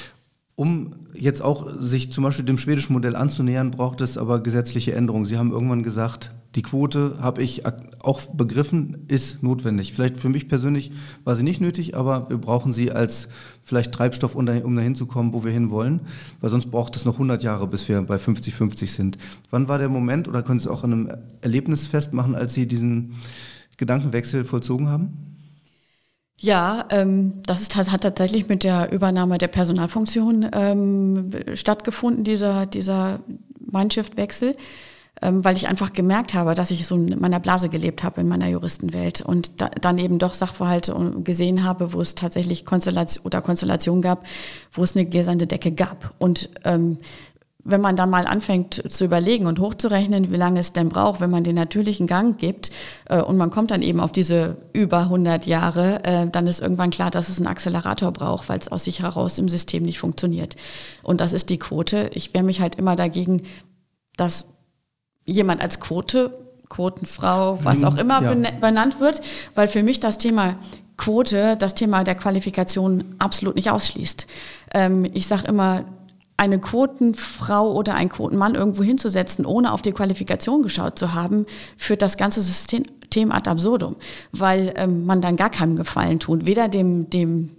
Um jetzt auch sich zum Beispiel dem schwedischen Modell anzunähern, braucht es aber gesetzliche Änderungen. Sie haben irgendwann gesagt, die Quote, habe ich auch begriffen, ist notwendig. Vielleicht für mich persönlich war sie nicht nötig, aber wir brauchen sie als vielleicht Treibstoff, um dahin zu kommen, wo wir hinwollen, weil sonst braucht es noch hundert Jahre, bis wir bei fünfzig fünfzig sind. Wann war der Moment, oder können Sie es auch an einem Erlebnis festmachen, als Sie diesen Gedankenwechsel vollzogen haben? Ja, ähm, das ist, hat, hat tatsächlich mit der Übernahme der Personalfunktion ähm, stattgefunden, dieser, dieser Mindshift-Wechsel, ähm, weil ich einfach gemerkt habe, dass ich so in meiner Blase gelebt habe, in meiner Juristenwelt und da, dann eben doch Sachverhalte gesehen habe, wo es tatsächlich Konstellation oder Konstellationen gab, wo es eine gläserne Decke gab. Und ähm, wenn man dann mal anfängt zu überlegen und hochzurechnen, wie lange es denn braucht, wenn man den natürlichen Gang gibt äh, und man kommt dann eben auf diese über hundert Jahre, äh, dann ist irgendwann klar, dass es einen Accelerator braucht, weil es aus sich heraus im System nicht funktioniert. Und das ist die Quote. Ich wehre mich halt immer dagegen, dass jemand als Quote, Quotenfrau, was auch immer ja. benannt wird, weil für mich das Thema Quote, das Thema der Qualifikation absolut nicht ausschließt. Ähm, ich sage immer, eine Quotenfrau oder einen Quotenmann irgendwo hinzusetzen, ohne auf die Qualifikation geschaut zu haben, führt das ganze System ad absurdum, weil ähm, man dann gar keinen Gefallen tut, weder dem, dem,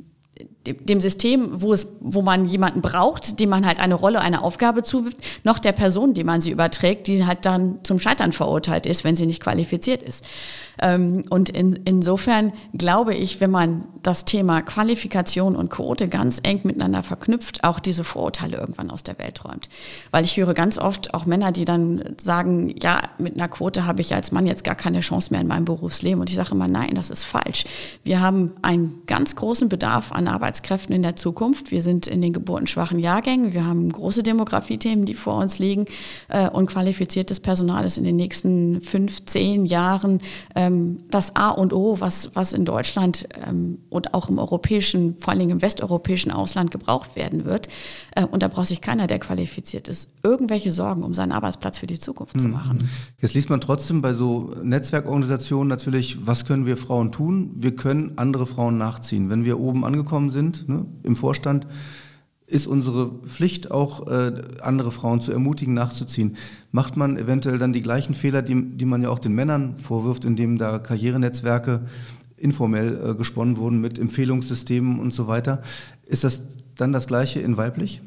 dem System, wo es, wo man jemanden braucht, dem man halt eine Rolle, eine Aufgabe zuwirft, noch der Person, die man sie überträgt, die halt dann zum Scheitern verurteilt ist, wenn sie nicht qualifiziert ist. Ähm, und in, insofern glaube ich, wenn man das Thema Qualifikation und Quote ganz eng miteinander verknüpft, auch diese Vorurteile irgendwann aus der Welt räumt. Weil ich höre ganz oft auch Männer, die dann sagen, ja, mit einer Quote habe ich als Mann jetzt gar keine Chance mehr in meinem Berufsleben. Und ich sage immer, nein, das ist falsch. Wir haben einen ganz großen Bedarf an Arbeitskräften in der Zukunft. Wir sind in den geburtenschwachen Jahrgängen. Wir haben große Demografiethemen, die vor uns liegen. Äh, und qualifiziertes Personal ist in den nächsten fünf, zehn Jahren äh, das A und O, was, was in Deutschland ähm, und auch im europäischen, vor allen Dingen im westeuropäischen Ausland gebraucht werden wird. Äh, und da braucht sich keiner, der qualifiziert ist, irgendwelche Sorgen um seinen Arbeitsplatz für die Zukunft mhm. zu machen. Jetzt liest man trotzdem bei so Netzwerkorganisationen natürlich, was können wir Frauen tun? Wir können andere Frauen nachziehen. Wenn wir oben angekommen sind, ne, im Vorstand, ist unsere Pflicht auch, äh, andere Frauen zu ermutigen, nachzuziehen. Macht man eventuell dann die gleichen Fehler, die, die man ja auch den Männern vorwirft, indem da Karrierenetzwerke informell äh, gesponnen wurden mit Empfehlungssystemen und so weiter. Ist das dann das Gleiche in weiblich?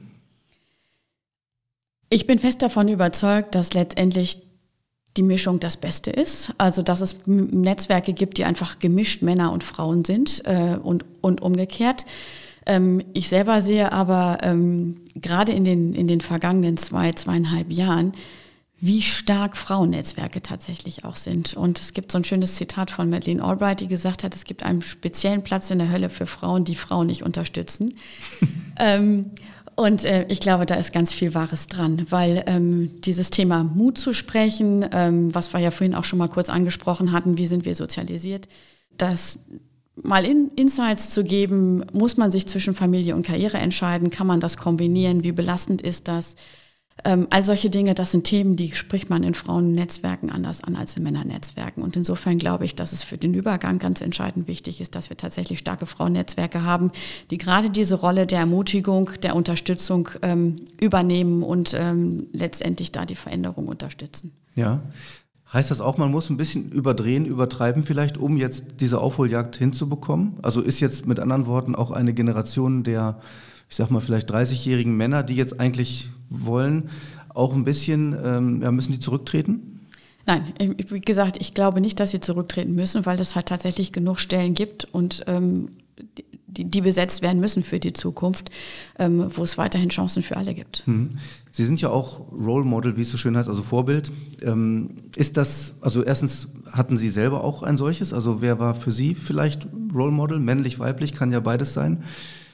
Ich bin fest davon überzeugt, dass letztendlich die Mischung das Beste ist. Also dass es Netzwerke gibt, die einfach gemischt Männer und Frauen sind äh, und, und umgekehrt. Ähm, ich selber sehe aber ähm, gerade in den, in den vergangenen zwei, zweieinhalb Jahren, wie stark Frauennetzwerke tatsächlich auch sind. Und es gibt so ein schönes Zitat von Madeleine Albright, die gesagt hat, es gibt einen speziellen Platz in der Hölle für Frauen, die Frauen nicht unterstützen. ähm, und äh, ich glaube, da ist ganz viel Wahres dran, weil ähm, dieses Thema Mut zu sprechen, ähm, was wir ja vorhin auch schon mal kurz angesprochen hatten, wie sind wir sozialisiert, das mal in Insights zu geben, muss man sich zwischen Familie und Karriere entscheiden, kann man das kombinieren, wie belastend ist das? Ähm, all solche Dinge, das sind Themen, die spricht man in Frauennetzwerken anders an als in Männernetzwerken. Und insofern glaube ich, dass es für den Übergang ganz entscheidend wichtig ist, dass wir tatsächlich starke Frauennetzwerke haben, die gerade diese Rolle der Ermutigung, der Unterstützung ähm, übernehmen und ähm, letztendlich da die Veränderung unterstützen. Ja. Heißt das auch, man muss ein bisschen überdrehen, übertreiben vielleicht, um jetzt diese Aufholjagd hinzubekommen? Also ist jetzt mit anderen Worten auch eine Generation der, ich sag mal, vielleicht dreißigjährigen Männer, die jetzt eigentlich wollen, auch ein bisschen, ähm, ja, müssen die zurücktreten? Nein, wie gesagt, ich glaube nicht, dass sie zurücktreten müssen, weil es halt tatsächlich genug Stellen gibt und ähm, die, die besetzt werden müssen für die Zukunft, ähm, wo es weiterhin Chancen für alle gibt. Mhm. Sie sind ja auch Role Model, wie es so schön heißt, also Vorbild. Ähm, ist das, also erstens, hatten Sie selber auch ein solches? Also wer war für Sie vielleicht Role Model, männlich, weiblich, kann ja beides sein.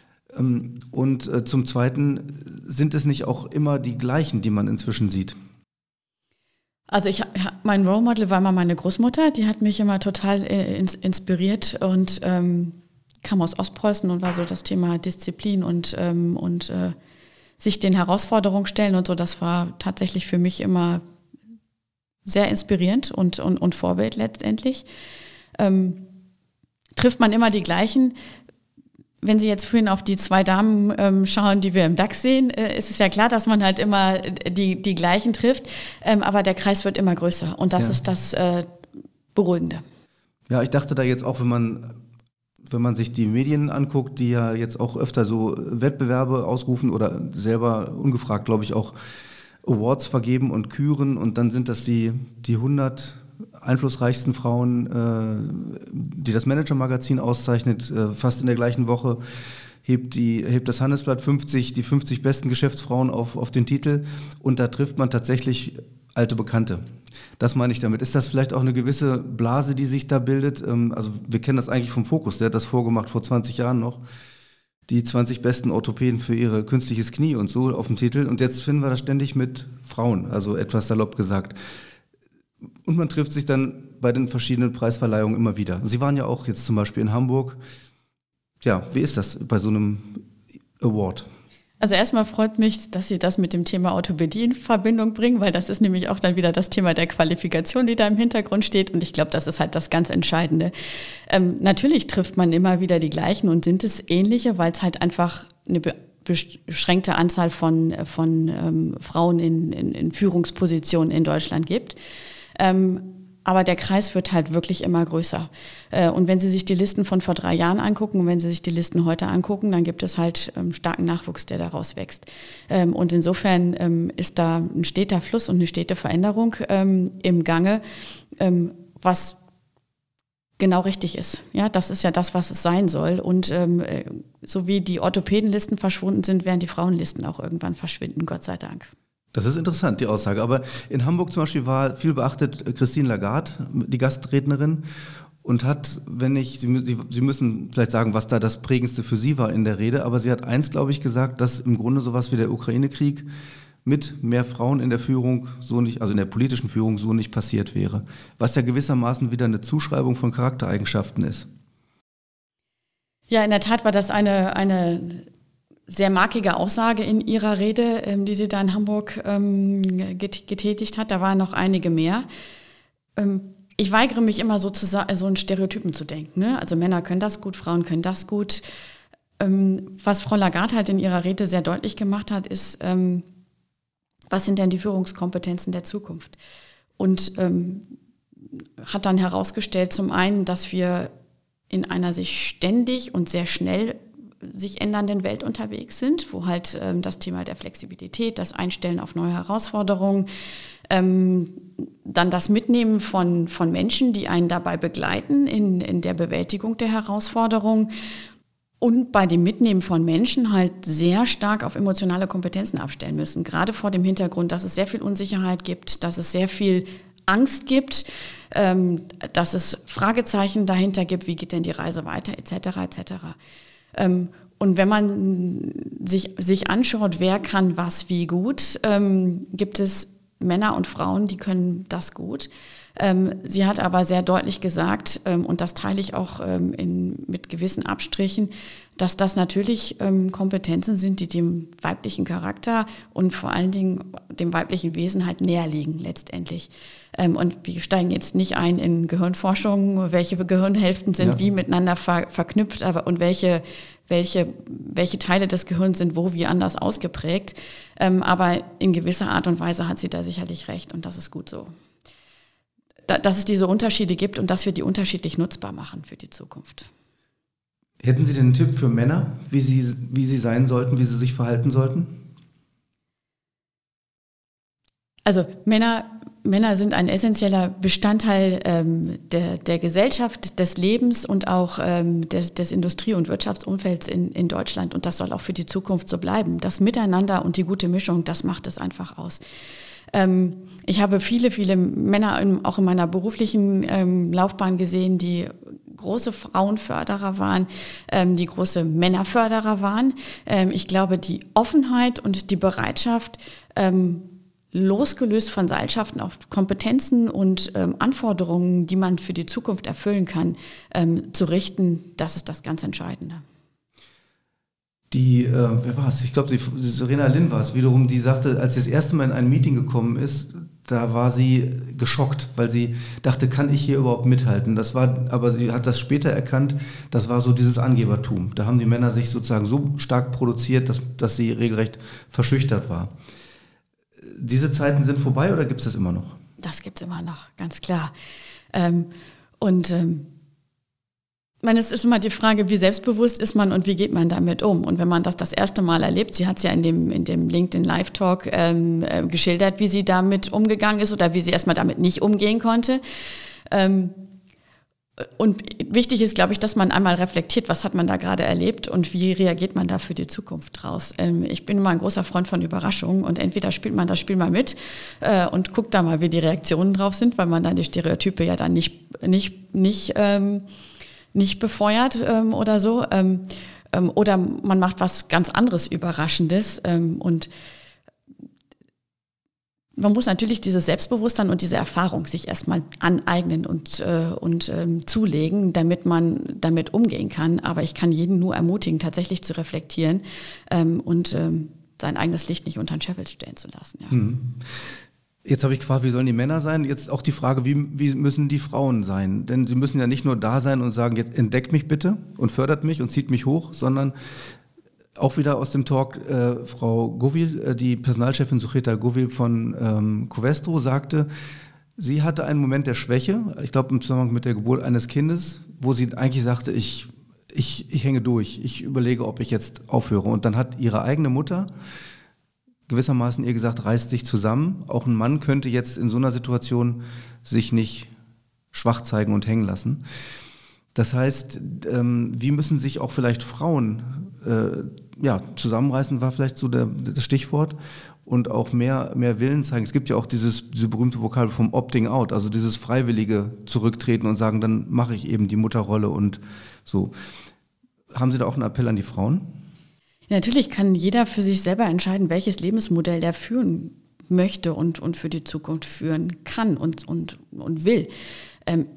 Und äh, zum Zweiten, sind es nicht auch immer die gleichen, die man inzwischen sieht? Also ich, mein Role Model war immer meine Großmutter, die hat mich immer total äh, ins, inspiriert und ähm, kam aus Ostpreußen und war so das Thema Disziplin und, ähm, und äh, sich den Herausforderungen stellen und so, das war tatsächlich für mich immer sehr inspirierend und, und, und Vorbild letztendlich. Ähm, trifft man immer die gleichen? Wenn Sie jetzt vorhin auf die zwei Damen ähm, schauen, die wir im DAX sehen, äh, ist es ja klar, dass man halt immer die, die gleichen trifft, ähm, aber der Kreis wird immer größer und das ja. ist das äh, Beruhigende. Ja, ich dachte da jetzt auch, wenn man, wenn man sich die Medien anguckt, die ja jetzt auch öfter so Wettbewerbe ausrufen oder selber ungefragt, glaube ich, auch Awards vergeben und küren und dann sind das die, die hundert einflussreichsten Frauen, äh, die das Manager-Magazin auszeichnet, äh, fast in der gleichen Woche hebt, die, hebt das Handelsblatt fünfzig, die fünfzig besten Geschäftsfrauen auf, auf den Titel und da trifft man tatsächlich alte Bekannte. Das meine ich damit. Ist das vielleicht auch eine gewisse Blase, die sich da bildet? Ähm, also wir kennen das eigentlich vom Fokus, der hat das vorgemacht vor zwanzig Jahren noch. Die zwanzig besten Orthopäden für ihr künstliches Knie und so auf dem Titel und jetzt finden wir das ständig mit Frauen, also etwas salopp gesagt. Und man trifft sich dann bei den verschiedenen Preisverleihungen immer wieder. Sie waren ja auch jetzt zum Beispiel in Hamburg. Ja, wie ist das bei so einem Award? Also erstmal freut mich, dass Sie das mit dem Thema Orthopädie in Verbindung bringen, weil das ist nämlich auch dann wieder das Thema der Qualifikation, die da im Hintergrund steht. Und ich glaube, das ist halt das ganz Entscheidende. Ähm, natürlich trifft man immer wieder die gleichen und sind es ähnliche, weil es halt einfach eine beschränkte Anzahl von, von ähm, Frauen in, in, in Führungspositionen in Deutschland gibt. Ähm, aber der Kreis wird halt wirklich immer größer. Äh, und wenn Sie sich die Listen von vor drei Jahren angucken und wenn Sie sich die Listen heute angucken, dann gibt es halt ähm, starken Nachwuchs, der daraus wächst. Ähm, und insofern ähm, ist da ein steter Fluss und eine stete Veränderung ähm, im Gange, ähm, was genau richtig ist. Ja, das ist ja das, was es sein soll. Und ähm, so wie die Orthopädenlisten verschwunden sind, werden die Frauenlisten auch irgendwann verschwinden, Gott sei Dank. Das ist interessant, die Aussage. Aber in Hamburg zum Beispiel war viel beachtet Christine Lagarde, die Gastrednerin, und hat, wenn ich, Sie, Sie müssen vielleicht sagen, was da das Prägendste für Sie war in der Rede, aber sie hat eins, glaube ich, gesagt, dass im Grunde sowas wie der Ukraine-Krieg mit mehr Frauen in der Führung so nicht, also in der politischen Führung so nicht passiert wäre. Was ja gewissermaßen wieder eine Zuschreibung von Charaktereigenschaften ist. Ja, in der Tat war das eine, eine sehr markige Aussage in ihrer Rede, ähm, die sie da in Hamburg ähm, getätigt hat. Da waren noch einige mehr. Ähm, ich weigere mich immer so, zu, so in Stereotypen zu denken. Ne? Also Männer können das gut, Frauen können das gut. Ähm, was Frau Lagarde halt in ihrer Rede sehr deutlich gemacht hat, ist, ähm, was sind denn die Führungskompetenzen der Zukunft? Und ähm, hat dann herausgestellt, zum einen, dass wir in einer sich ständig und sehr schnell sich ändernden Welt unterwegs sind, wo halt ähm, das Thema der Flexibilität, das Einstellen auf neue Herausforderungen, ähm, dann das Mitnehmen von, von Menschen, die einen dabei begleiten in, in der Bewältigung der Herausforderungen und bei dem Mitnehmen von Menschen halt sehr stark auf emotionale Kompetenzen abstellen müssen. Gerade vor dem Hintergrund, dass es sehr viel Unsicherheit gibt, dass es sehr viel Angst gibt, ähm, dass es Fragezeichen dahinter gibt, wie geht denn die Reise weiter, et cetera et cetera. Ähm, und wenn man sich, sich anschaut, wer kann was wie gut, ähm, gibt es Männer und Frauen, die können das gut. Ähm, sie hat aber sehr deutlich gesagt, ähm, und das teile ich auch ähm, in, mit gewissen Abstrichen, dass das natürlich ähm, Kompetenzen sind, die dem weiblichen Charakter und vor allen Dingen dem weiblichen Wesen halt näher liegen letztendlich. Ähm, und wir steigen jetzt nicht ein in Gehirnforschung, welche Gehirnhälften sind ja. wie miteinander ver- verknüpft aber, und welche, welche, welche Teile des Gehirns sind wo wie anders ausgeprägt. Ähm, aber in gewisser Art und Weise hat sie da sicherlich recht und das ist gut so. Dass es diese Unterschiede gibt und dass wir die unterschiedlich nutzbar machen für die Zukunft. Hätten Sie denn einen Tipp für Männer, wie sie, wie sie sein sollten, wie sie sich verhalten sollten? Also Männer, Männer sind ein essentieller Bestandteil ähm, der, der Gesellschaft, des Lebens und auch ähm, des, des Industrie- und Wirtschaftsumfelds in, in Deutschland. Und das soll auch für die Zukunft so bleiben. Das Miteinander und die gute Mischung, das macht es einfach aus. Ähm, ich habe viele, viele Männer in, auch in meiner beruflichen ähm, Laufbahn gesehen, die große Frauenförderer waren, ähm, die große Männerförderer waren. Ähm, ich glaube, die Offenheit und die Bereitschaft, ähm, losgelöst von Seilschaften auf Kompetenzen und ähm, Anforderungen, die man für die Zukunft erfüllen kann, ähm, zu richten, das ist das ganz Entscheidende. Die, äh, wer war es? Ich glaube, die Serena Lin war es wiederum, die sagte, als sie das erste Mal in ein Meeting gekommen ist, da war sie geschockt, weil sie dachte, kann ich hier überhaupt mithalten? Das war, aber sie hat das später erkannt, das war so dieses Angebertum. Da haben die Männer sich sozusagen so stark produziert, dass, dass sie regelrecht verschüchtert war. Diese Zeiten sind vorbei oder gibt es das immer noch? Das gibt es immer noch, ganz klar. Ähm, und ähm, Ich meine, es ist immer die Frage, wie selbstbewusst ist man und wie geht man damit um? Und wenn man das das erste Mal erlebt, sie hat es ja in dem, in dem LinkedIn Live Talk ähm, äh, geschildert, wie sie damit umgegangen ist oder wie sie erstmal damit nicht umgehen konnte. Ähm, und wichtig ist, glaube ich, dass man einmal reflektiert, was hat man da gerade erlebt und wie reagiert man da für die Zukunft draus. Ähm, ich bin immer ein großer Freund von Überraschungen und entweder spielt man das Spiel mal mit äh, und guckt da mal, wie die Reaktionen drauf sind, weil man dann die Stereotype ja dann nicht, nicht, nicht ähm, nicht befeuert ähm, oder so. Ähm, ähm, oder man macht was ganz anderes Überraschendes. Ähm, und man muss natürlich dieses Selbstbewusstsein und diese Erfahrung sich erstmal aneignen und, äh, und ähm, zulegen, damit man damit umgehen kann. Aber ich kann jeden nur ermutigen, tatsächlich zu reflektieren ähm, und ähm, sein eigenes Licht nicht unter den Scheffel stellen zu lassen. Ja. Hm. Jetzt habe ich gefragt, wie sollen die Männer sein? Jetzt auch die Frage, wie, wie müssen die Frauen sein? Denn sie müssen ja nicht nur da sein und sagen, jetzt entdeckt mich bitte und fördert mich und zieht mich hoch, sondern auch wieder aus dem Talk, äh, Frau Govil, äh, die Personalchefin Sucheta Govil von ähm, Covestro, sagte, sie hatte einen Moment der Schwäche, ich glaube im Zusammenhang mit der Geburt eines Kindes, wo sie eigentlich sagte, ich, ich, ich hänge durch, ich überlege, ob ich jetzt aufhöre. Und dann hat ihre eigene Mutter gewissermaßen ihr gesagt, reißt dich zusammen. Auch ein Mann könnte jetzt in so einer Situation sich nicht schwach zeigen und hängen lassen. Das heißt, ähm, wie müssen sich auch vielleicht Frauen äh, ja, zusammenreißen, war vielleicht so der, das Stichwort, und auch mehr, mehr Willen zeigen. Es gibt ja auch dieses, diese berühmte Vokabel vom Opting Out, also dieses freiwillige Zurücktreten und sagen, dann mache ich eben die Mutterrolle und so. Haben Sie da auch einen Appell an die Frauen? Natürlich kann jeder für sich selber entscheiden, welches Lebensmodell der führen möchte und, und für die Zukunft führen kann und, und, und will. Ähm,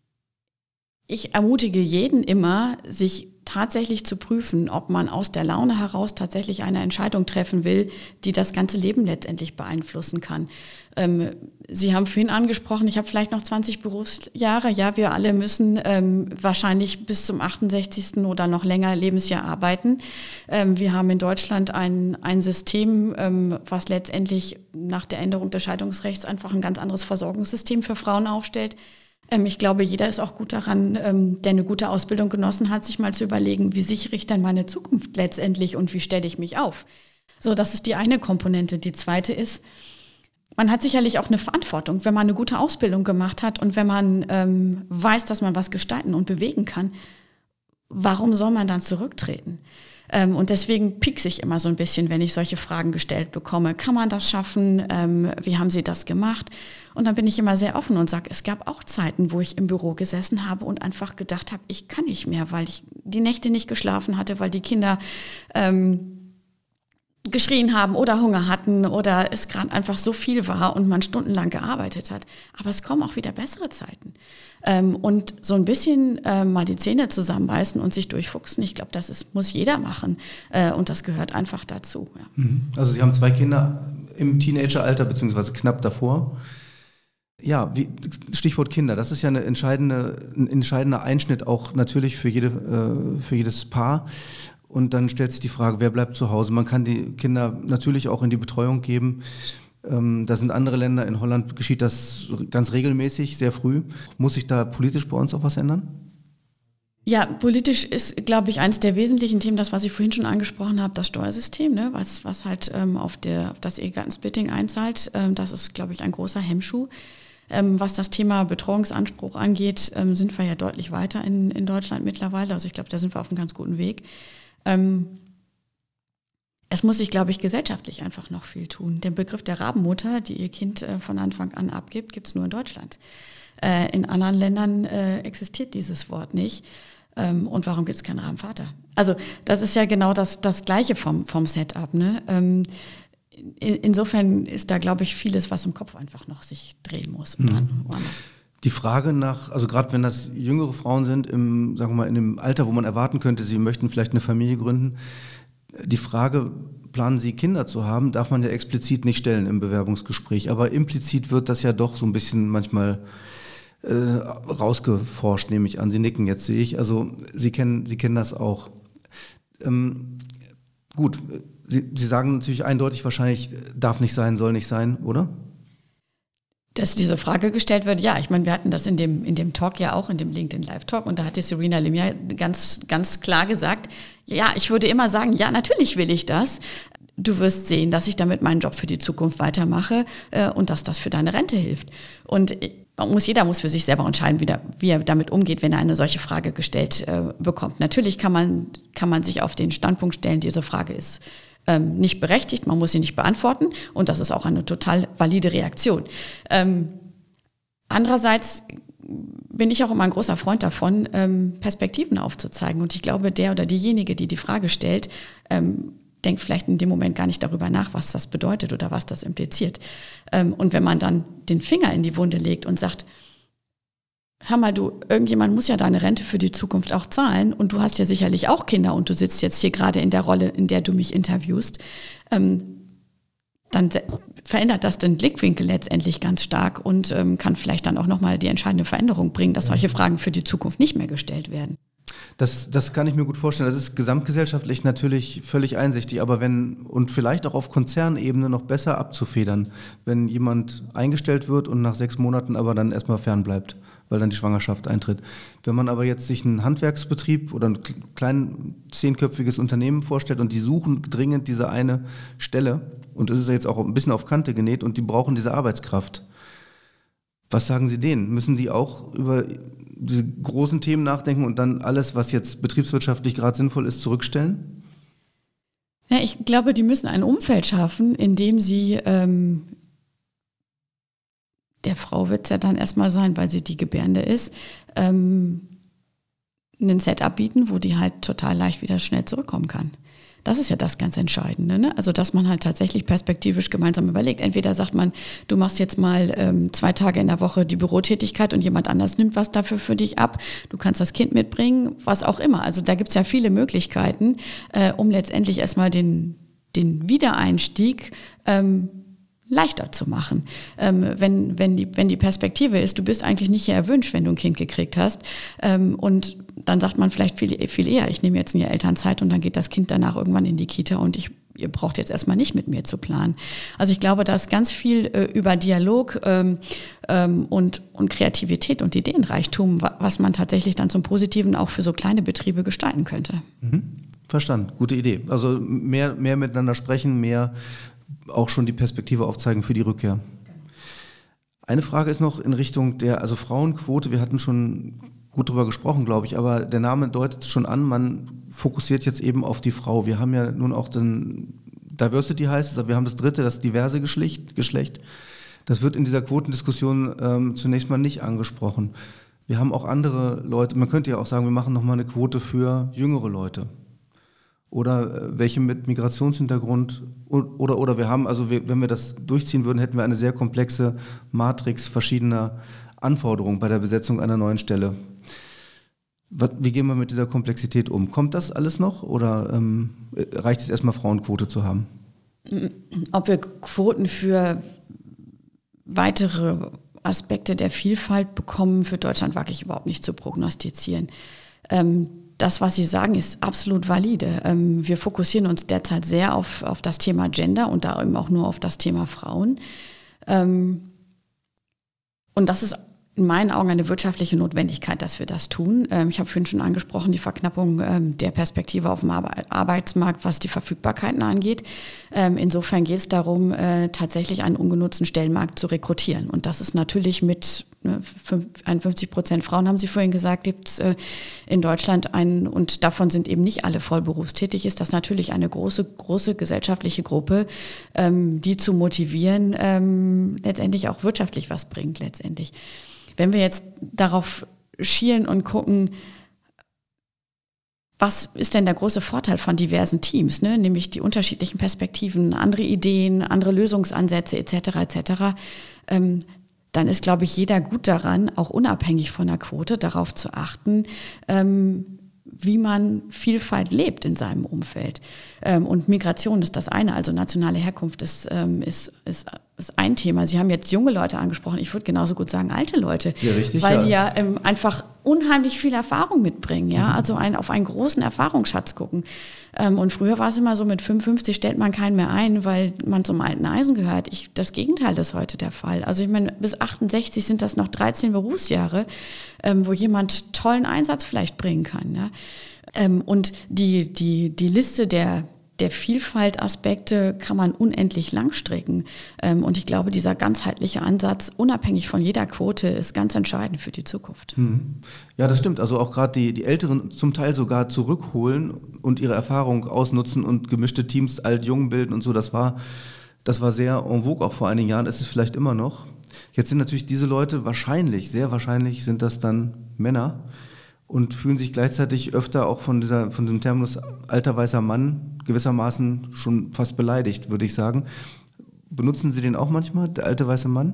ich ermutige jeden immer, sich tatsächlich zu prüfen, ob man aus der Laune heraus tatsächlich eine Entscheidung treffen will, die das ganze Leben letztendlich beeinflussen kann. Ähm, Sie haben vorhin angesprochen, ich habe vielleicht noch zwanzig Berufsjahre. Ja, wir alle müssen ähm, wahrscheinlich bis zum achtundsechzigsten oder noch länger Lebensjahr arbeiten. Ähm, wir haben in Deutschland ein, ein System, ähm, was letztendlich nach der Änderung des Scheidungsrechts einfach ein ganz anderes Versorgungssystem für Frauen aufstellt. Ähm, ich glaube, jeder ist auch gut daran, ähm, der eine gute Ausbildung genossen hat, sich mal zu überlegen, wie sichere ich denn meine Zukunft letztendlich und wie stelle ich mich auf. So, das ist die eine Komponente. Die zweite ist, man hat sicherlich auch eine Verantwortung, wenn man eine gute Ausbildung gemacht hat und wenn man ähm, weiß, dass man was gestalten und bewegen kann. warum soll man dann zurücktreten? Ähm, und deswegen piekse ich immer so ein bisschen, wenn ich solche Fragen gestellt bekomme. Kann man das schaffen? Ähm, wie haben Sie das gemacht? Und dann bin ich immer sehr offen und sage, es gab auch Zeiten, wo ich im Büro gesessen habe und einfach gedacht habe, ich kann nicht mehr, weil ich die Nächte nicht geschlafen hatte, weil die Kinder ähm, geschrien haben oder Hunger hatten oder es gerade einfach so viel war und man stundenlang gearbeitet hat. Aber es kommen auch wieder bessere Zeiten. Ähm, und so ein bisschen äh, mal die Zähne zusammenbeißen und sich durchfuchsen, ich glaube, das ist, muss jeder machen. Äh, und das gehört einfach dazu. Ja. Also Sie haben zwei Kinder im Teenageralter, beziehungsweise knapp davor. Ja, wie, Stichwort Kinder, das ist ja eine entscheidende, ein entscheidender Einschnitt auch natürlich für, jede, äh, für jedes Paar. Und dann stellt sich die Frage, wer bleibt zu Hause? Man kann die Kinder natürlich auch in die Betreuung geben. Ähm, da sind andere Länder, in Holland geschieht das ganz regelmäßig, sehr früh. Muss sich da politisch bei uns auch was ändern? Ja, politisch ist, glaube ich, eines der wesentlichen Themen, das, was ich vorhin schon angesprochen habe, das Steuersystem, ne, was, was halt ähm, auf, der, auf das Ehegattensplitting einzahlt. Ähm, das ist, glaube ich, ein großer Hemmschuh. Ähm, was das Thema Betreuungsanspruch angeht, ähm, sind wir ja deutlich weiter in, in Deutschland mittlerweile. Also ich glaube, da sind wir auf einem ganz guten Weg. Ähm, es muss sich, glaube ich, gesellschaftlich einfach noch viel tun. Den Begriff der Rabenmutter, die ihr Kind äh, von Anfang an abgibt, gibt es nur in Deutschland. Äh, in anderen Ländern äh, existiert dieses Wort nicht. Ähm, und warum gibt es keinen Rabenvater? Also das ist ja genau das, das Gleiche vom, vom Setup. Ne? Ähm, in, insofern ist da, glaube ich, vieles, was im Kopf einfach noch sich drehen muss. Und dann woanders. Die Frage nach, also gerade wenn das jüngere Frauen sind, im, sagen wir mal, in dem Alter, wo man erwarten könnte, sie möchten vielleicht eine Familie gründen, die Frage, planen Sie Kinder zu haben, darf man ja explizit nicht stellen im Bewerbungsgespräch. Aber implizit wird das ja doch so ein bisschen manchmal äh, rausgeforscht, nehme ich an. Sie nicken jetzt, sehe ich. Also Sie kennen, Sie kennen das auch. Ähm, gut, Sie, Sie sagen natürlich eindeutig wahrscheinlich, darf nicht sein, soll nicht sein, oder? Dass diese Frage gestellt wird, ja, ich meine, wir hatten das in dem, in dem Talk ja auch, in dem LinkedIn Live Talk, und da hat die Serena Lim ja ganz, ganz klar gesagt, ja, ich würde immer sagen, ja, natürlich will ich das. Du wirst sehen, dass ich damit meinen Job für die Zukunft weitermache äh, und dass das für deine Rente hilft. Und man muss, jeder muss für sich selber entscheiden, wie, da, wie er damit umgeht, wenn er eine solche Frage gestellt äh, bekommt. Natürlich kann man, kann man sich auf den Standpunkt stellen, diese Frage ist Ähm, nicht berechtigt, man muss sie nicht beantworten und das ist auch eine total valide Reaktion. Ähm, andererseits bin ich auch immer ein großer Freund davon, ähm, Perspektiven aufzuzeigen und ich glaube, der oder diejenige, die die Frage stellt, ähm, denkt vielleicht in dem Moment gar nicht darüber nach, was das bedeutet oder was das impliziert. Ähm, und wenn man dann den Finger in die Wunde legt und sagt, hör mal, du, irgendjemand muss ja deine Rente für die Zukunft auch zahlen und du hast ja sicherlich auch Kinder und du sitzt jetzt hier gerade in der Rolle, in der du mich interviewst, ähm, dann verändert das den Blickwinkel letztendlich ganz stark und ähm, kann vielleicht dann auch nochmal die entscheidende Veränderung bringen, dass solche Fragen für die Zukunft nicht mehr gestellt werden. Das, das kann ich mir gut vorstellen. Das ist gesamtgesellschaftlich natürlich völlig einsichtig, aber wenn, und vielleicht auch auf Konzernebene noch besser abzufedern, wenn jemand eingestellt wird und nach sechs Monaten aber dann erstmal fernbleibt, weil dann die Schwangerschaft eintritt. Wenn man aber jetzt sich einen Handwerksbetrieb oder ein klein zehnköpfiges Unternehmen vorstellt und die suchen dringend diese eine Stelle und es ist jetzt auch ein bisschen auf Kante genäht und die brauchen diese Arbeitskraft. Was sagen Sie denen? Müssen die auch über diese großen Themen nachdenken und dann alles, was jetzt betriebswirtschaftlich gerade sinnvoll ist, zurückstellen? Ja, ich glaube, die müssen ein Umfeld schaffen, in dem sie, ähm, der Frau wird es ja dann erstmal sein, weil sie die Gebärende ist, ähm, ein Setup bieten, wo die halt total leicht wieder schnell zurückkommen kann. Das ist ja das ganz Entscheidende, ne? Also dass man halt tatsächlich perspektivisch gemeinsam überlegt. Entweder sagt man, du machst jetzt mal ähm, zwei Tage in der Woche die Bürotätigkeit und jemand anders nimmt was dafür für dich ab. Du kannst das Kind mitbringen, was auch immer. Also da gibt's ja viele Möglichkeiten, äh, um letztendlich erstmal den, den Wiedereinstieg ähm, leichter zu machen. Ähm, wenn, wenn, die, wenn die Perspektive ist, du bist eigentlich nicht hier erwünscht, wenn du ein Kind gekriegt hast. Ähm, und dann sagt man vielleicht viel, viel eher, ich nehme jetzt eine Elternzeit und dann geht das Kind danach irgendwann in die Kita und ich, ihr braucht jetzt erstmal nicht mit mir zu planen. Also ich glaube, da ist ganz viel äh, über Dialog ähm, ähm, und, und Kreativität und Ideenreichtum, was man tatsächlich dann zum Positiven auch für so kleine Betriebe gestalten könnte. Mhm. Verstanden, gute Idee. Also mehr, mehr miteinander sprechen, mehr auch schon die Perspektive aufzeigen für die Rückkehr. Eine Frage ist noch in Richtung der, also Frauenquote, wir hatten schon gut drüber gesprochen, glaube ich, aber der Name deutet schon an, man fokussiert jetzt eben auf die Frau. Wir haben ja nun auch den Diversity heißt es, aber wir haben das dritte, das diverse Geschlecht. Geschlecht. Das wird in dieser Quotendiskussion ähm, zunächst mal nicht angesprochen. Wir haben auch andere Leute, man könnte ja auch sagen, wir machen nochmal eine Quote für jüngere Leute. Oder äh, welche mit Migrationshintergrund. Oder, oder wir haben, also wir, wenn wir das durchziehen würden, hätten wir eine sehr komplexe Matrix verschiedener Anforderungen bei der Besetzung einer neuen Stelle. Wie gehen wir mit dieser Komplexität um? Kommt das alles noch oder ähm, reicht es erstmal, Frauenquote zu haben? Ob wir Quoten für weitere Aspekte der Vielfalt bekommen, für Deutschland wage ich überhaupt nicht zu prognostizieren. Ähm, das, was Sie sagen, ist absolut valide. Ähm, wir fokussieren uns derzeit sehr auf, auf das Thema Gender und da eben auch nur auf das Thema Frauen. Ähm, und das ist in meinen Augen eine wirtschaftliche Notwendigkeit, dass wir das tun. Ähm, ich habe vorhin schon angesprochen, die Verknappung ähm, der Perspektive auf dem Arbe- Arbeitsmarkt, was die Verfügbarkeiten angeht. Ähm, insofern geht es darum, äh, tatsächlich einen ungenutzten Stellenmarkt zu rekrutieren. Und das ist natürlich mit ne, einundfünfzig Prozent Frauen, haben Sie vorhin gesagt, gibt es äh, in Deutschland einen, und davon sind eben nicht alle vollberufstätig, ist das natürlich eine große, große gesellschaftliche Gruppe, ähm, die zu motivieren, ähm, letztendlich auch wirtschaftlich was bringt letztendlich. Wenn wir jetzt darauf schielen und gucken, was ist denn der große Vorteil von diversen Teams, ne? Nämlich die unterschiedlichen Perspektiven, andere Ideen, andere Lösungsansätze et cetera et cetera, ähm, dann ist, glaube ich, jeder gut daran, auch unabhängig von der Quote, darauf zu achten, ähm, wie man Vielfalt lebt in seinem Umfeld. Ähm, und Migration ist das eine, also nationale Herkunft ist, ähm, ist, ist, ist ein Thema. Sie haben jetzt junge Leute angesprochen, ich würde genauso gut sagen alte Leute, ja, richtig, weil ja. die ja ähm, einfach unheimlich viel Erfahrung mitbringen, ja, mhm. also ein, auf einen großen Erfahrungsschatz gucken. Ähm, und früher war es immer so, mit fünfundfünfzig stellt man keinen mehr ein, weil man zum alten Eisen gehört. Ich, das Gegenteil ist heute der Fall. Also ich meine, bis achtundsechzig sind das noch dreizehn Berufsjahre, ähm, wo jemand tollen Einsatz vielleicht bringen kann. Ja? Ähm, und die, die, die Liste der Der Vielfaltaspekte kann man unendlich lang stricken. Und ich glaube, dieser ganzheitliche Ansatz, unabhängig von jeder Quote, ist ganz entscheidend für die Zukunft. Ja, das stimmt. Also auch gerade die, die Älteren zum Teil sogar zurückholen und ihre Erfahrung ausnutzen und gemischte Teams alt-jung bilden und so. Das war, das war sehr en vogue auch vor einigen Jahren. Ist es vielleicht immer noch. Jetzt sind natürlich diese Leute wahrscheinlich, sehr wahrscheinlich sind das dann Männer. Und fühlen sich gleichzeitig öfter auch von dieser, von diesem Terminus alter weißer Mann gewissermaßen schon fast beleidigt, würde ich sagen. Benutzen Sie den auch manchmal, der alte weiße Mann?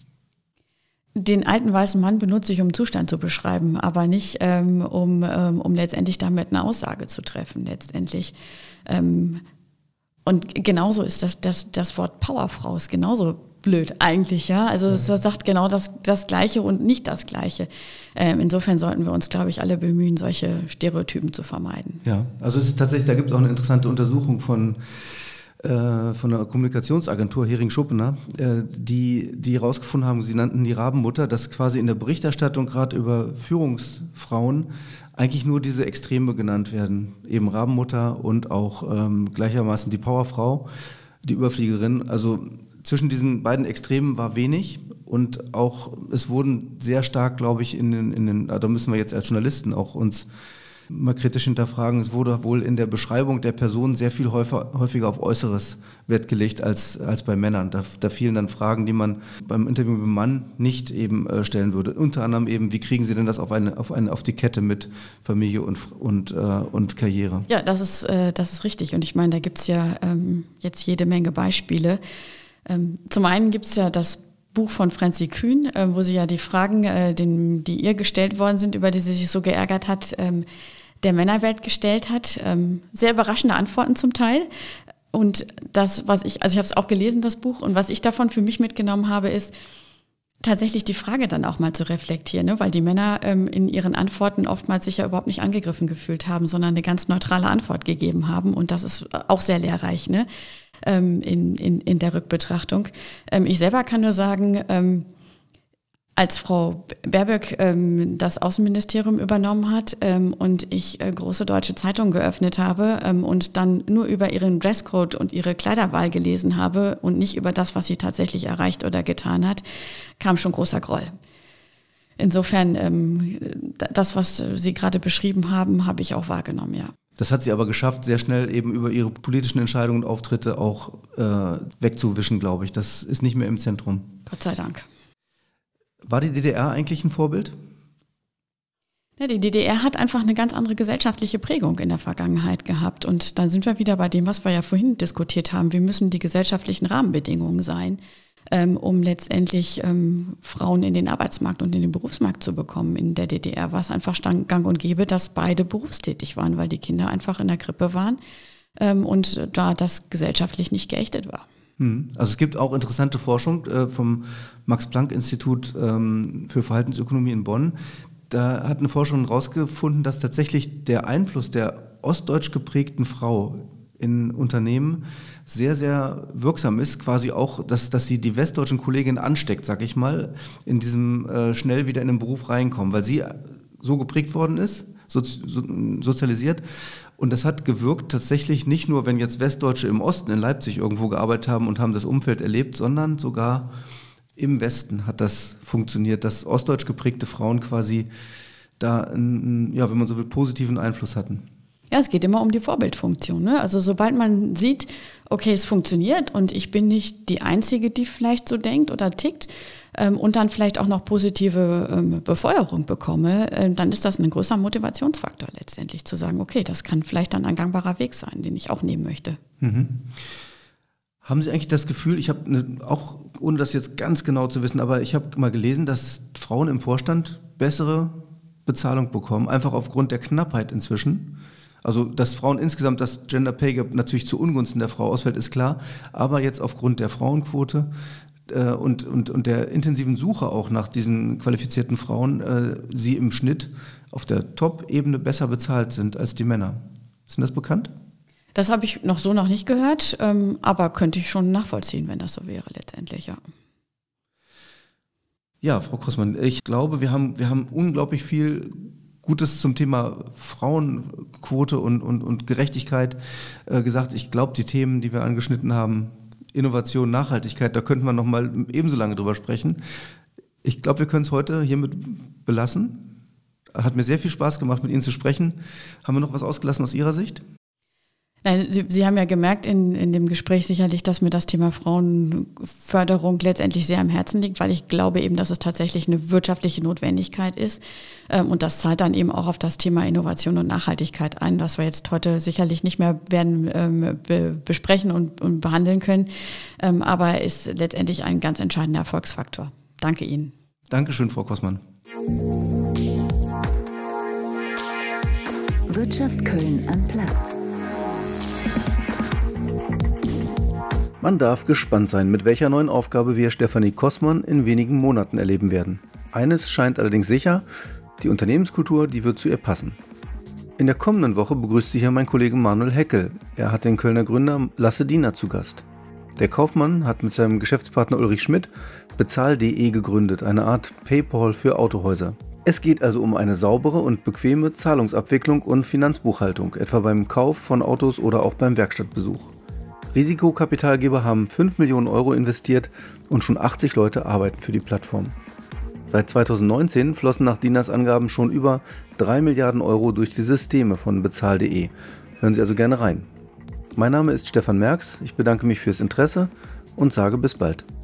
Den alten weißen Mann benutze ich, um Zustand zu beschreiben, aber nicht, ähm, um, ähm, um letztendlich damit eine Aussage zu treffen, letztendlich. Ähm, und genauso ist das, das, das Wort Powerfrau ist genauso blöd eigentlich, ja. Also es sagt genau das, das Gleiche und nicht das Gleiche. Ähm, insofern sollten wir uns, glaube ich, alle bemühen, solche Stereotypen zu vermeiden. Ja, also es ist tatsächlich, da gibt es auch eine interessante Untersuchung von äh, von einer Kommunikationsagentur Hering-Schuppener, äh, die die herausgefunden haben, sie nannten die Rabenmutter, dass quasi in der Berichterstattung gerade über Führungsfrauen eigentlich nur diese Extreme genannt werden, eben Rabenmutter und auch ähm, gleichermaßen die Powerfrau, die Überfliegerin. Also zwischen diesen beiden Extremen war wenig und auch es wurden sehr stark, glaube ich, in den, in den, da müssen wir jetzt als Journalisten auch uns mal kritisch hinterfragen, es wurde wohl in der Beschreibung der Person sehr viel häufiger, häufiger auf Äußeres Wert gelegt als, als bei Männern. Da, da fielen dann Fragen, die man beim Interview mit dem Mann nicht eben äh, stellen würde. Unter anderem eben, wie kriegen Sie denn das auf eine, auf eine, auf die Kette mit Familie und, und, äh, und Karriere? Ja, das ist, äh, das ist richtig. Und ich meine, da gibt's ja ähm, jetzt jede Menge Beispiele. Ähm, zum einen gibt's ja das Buch von Franzi Kühn, äh, wo sie ja die Fragen, äh, den, die ihr gestellt worden sind, über die sie sich so geärgert hat, ähm, der Männerwelt gestellt hat. Ähm, sehr überraschende Antworten zum Teil. Und das, was ich, also ich habe es auch gelesen, das Buch, und was ich davon für mich mitgenommen habe, ist tatsächlich die Frage dann auch mal zu reflektieren, ne? Weil die Männer ähm, in ihren Antworten oftmals sich ja überhaupt nicht angegriffen gefühlt haben, sondern eine ganz neutrale Antwort gegeben haben. Und das ist auch sehr lehrreich, ne? ähm, in, in, in der Rückbetrachtung. Ähm, ich selber kann nur sagen, ähm, als Frau Baerbock ähm, das Außenministerium übernommen hat ähm, und ich äh, große deutsche Zeitungen geöffnet habe ähm, und dann nur über ihren Dresscode und ihre Kleiderwahl gelesen habe und nicht über das, was sie tatsächlich erreicht oder getan hat, kam schon großer Groll. insofern, ähm, das, was Sie gerade beschrieben haben, habe ich auch wahrgenommen, ja. Das hat sie aber geschafft, sehr schnell eben über ihre politischen Entscheidungen und Auftritte auch äh, wegzuwischen, glaube ich. Das ist nicht mehr im Zentrum. Gott sei Dank. War die D D R eigentlich ein Vorbild? Ja, die D D R hat einfach eine ganz andere gesellschaftliche Prägung in der Vergangenheit gehabt. Und dann sind wir wieder bei dem, was wir ja vorhin diskutiert haben. Wir müssen die gesellschaftlichen Rahmenbedingungen sein, ähm, um letztendlich ähm, Frauen in den Arbeitsmarkt und in den Berufsmarkt zu bekommen. In der D D R war es einfach gang und gäbe, dass beide berufstätig waren, weil die Kinder einfach in der Krippe waren ähm, und da das gesellschaftlich nicht geächtet war. Also es gibt auch interessante Forschung äh, vom Max-Planck-Institut ähm, für Verhaltensökonomie in Bonn. Da hat eine Forscherin herausgefunden, dass tatsächlich der Einfluss der ostdeutsch geprägten Frau in Unternehmen sehr, sehr wirksam ist. Quasi auch, dass, dass sie die westdeutschen Kolleginnen ansteckt, sag ich mal, in diesem äh, schnell wieder in den Beruf reinkommen, weil sie so geprägt worden ist, so, so, sozialisiert. Und das hat gewirkt tatsächlich nicht nur, wenn jetzt Westdeutsche im Osten in Leipzig irgendwo gearbeitet haben und haben das Umfeld erlebt, sondern sogar im Westen hat das funktioniert, dass ostdeutsch geprägte Frauen quasi da einen, ja, wenn man so will, positiven Einfluss hatten. Ja, es geht immer um die Vorbildfunktion, ne? Also sobald man sieht, okay, es funktioniert und ich bin nicht die Einzige, die vielleicht so denkt oder tickt ähm, und dann vielleicht auch noch positive ähm, Befeuerung bekomme, äh, dann ist das ein größer Motivationsfaktor letztendlich, zu sagen, okay, das kann vielleicht dann ein gangbarer Weg sein, den ich auch nehmen möchte. Mhm. Haben Sie eigentlich das Gefühl, ich habe ne, auch, ohne das jetzt ganz genau zu wissen, aber ich habe mal gelesen, dass Frauen im Vorstand bessere Bezahlung bekommen, einfach aufgrund der Knappheit inzwischen. Also, dass Frauen insgesamt das Gender Pay Gap natürlich zu Ungunsten der Frau ausfällt, ist klar. Aber jetzt aufgrund der Frauenquote äh, und, und, und der intensiven Suche auch nach diesen qualifizierten Frauen, äh, sie im Schnitt auf der Top-Ebene besser bezahlt sind als die Männer. Ist Ihnen das bekannt? Das habe ich noch so noch nicht gehört, ähm, aber könnte ich schon nachvollziehen, wenn das so wäre letztendlich, ja. Ja, Frau Crossmann, ich glaube, wir haben, wir haben unglaublich viel Gutes zum Thema Frauenquote und, und, und Gerechtigkeit äh, gesagt. Ich glaube, die Themen, die wir angeschnitten haben, Innovation, Nachhaltigkeit, da könnten wir noch mal ebenso lange drüber sprechen. Ich glaube, wir können es heute hiermit belassen. Hat mir sehr viel Spaß gemacht, mit Ihnen zu sprechen. Haben wir noch was ausgelassen aus Ihrer Sicht? Nein, Sie, Sie haben ja gemerkt in, in dem Gespräch sicherlich, dass mir das Thema Frauenförderung letztendlich sehr am Herzen liegt, weil ich glaube eben, dass es tatsächlich eine wirtschaftliche Notwendigkeit ist. Und das zahlt dann eben auch auf das Thema Innovation und Nachhaltigkeit ein, was wir jetzt heute sicherlich nicht mehr werden ähm, be- besprechen und, und behandeln können. Ähm, aber ist letztendlich ein ganz entscheidender Erfolgsfaktor. Danke Ihnen. Dankeschön, Frau Crossmann. Wirtschaft Köln am Platz. Man darf gespannt sein, mit welcher neuen Aufgabe wir Stefanie Kossmann in wenigen Monaten erleben werden. Eines scheint allerdings sicher, die Unternehmenskultur, die wird zu ihr passen. In der kommenden Woche begrüßt sie hier mein Kollege Manuel Heckel. Er hat den Kölner Gründer Lasse Diener zu Gast. Der Kaufmann hat mit seinem Geschäftspartner Ulrich Schmidt bezahl punkt de gegründet, eine Art PayPal für Autohäuser. Es geht also um eine saubere und bequeme Zahlungsabwicklung und Finanzbuchhaltung, etwa beim Kauf von Autos oder auch beim Werkstattbesuch. Risikokapitalgeber haben fünf Millionen Euro investiert und schon achtzig Leute arbeiten für die Plattform. Seit zweitausendneunzehn flossen nach Dieners Angaben schon über drei Milliarden Euro durch die Systeme von bezahl punkt de. Hören Sie also gerne rein. Mein Name ist Stefan Merx, ich bedanke mich fürs Interesse und sage bis bald.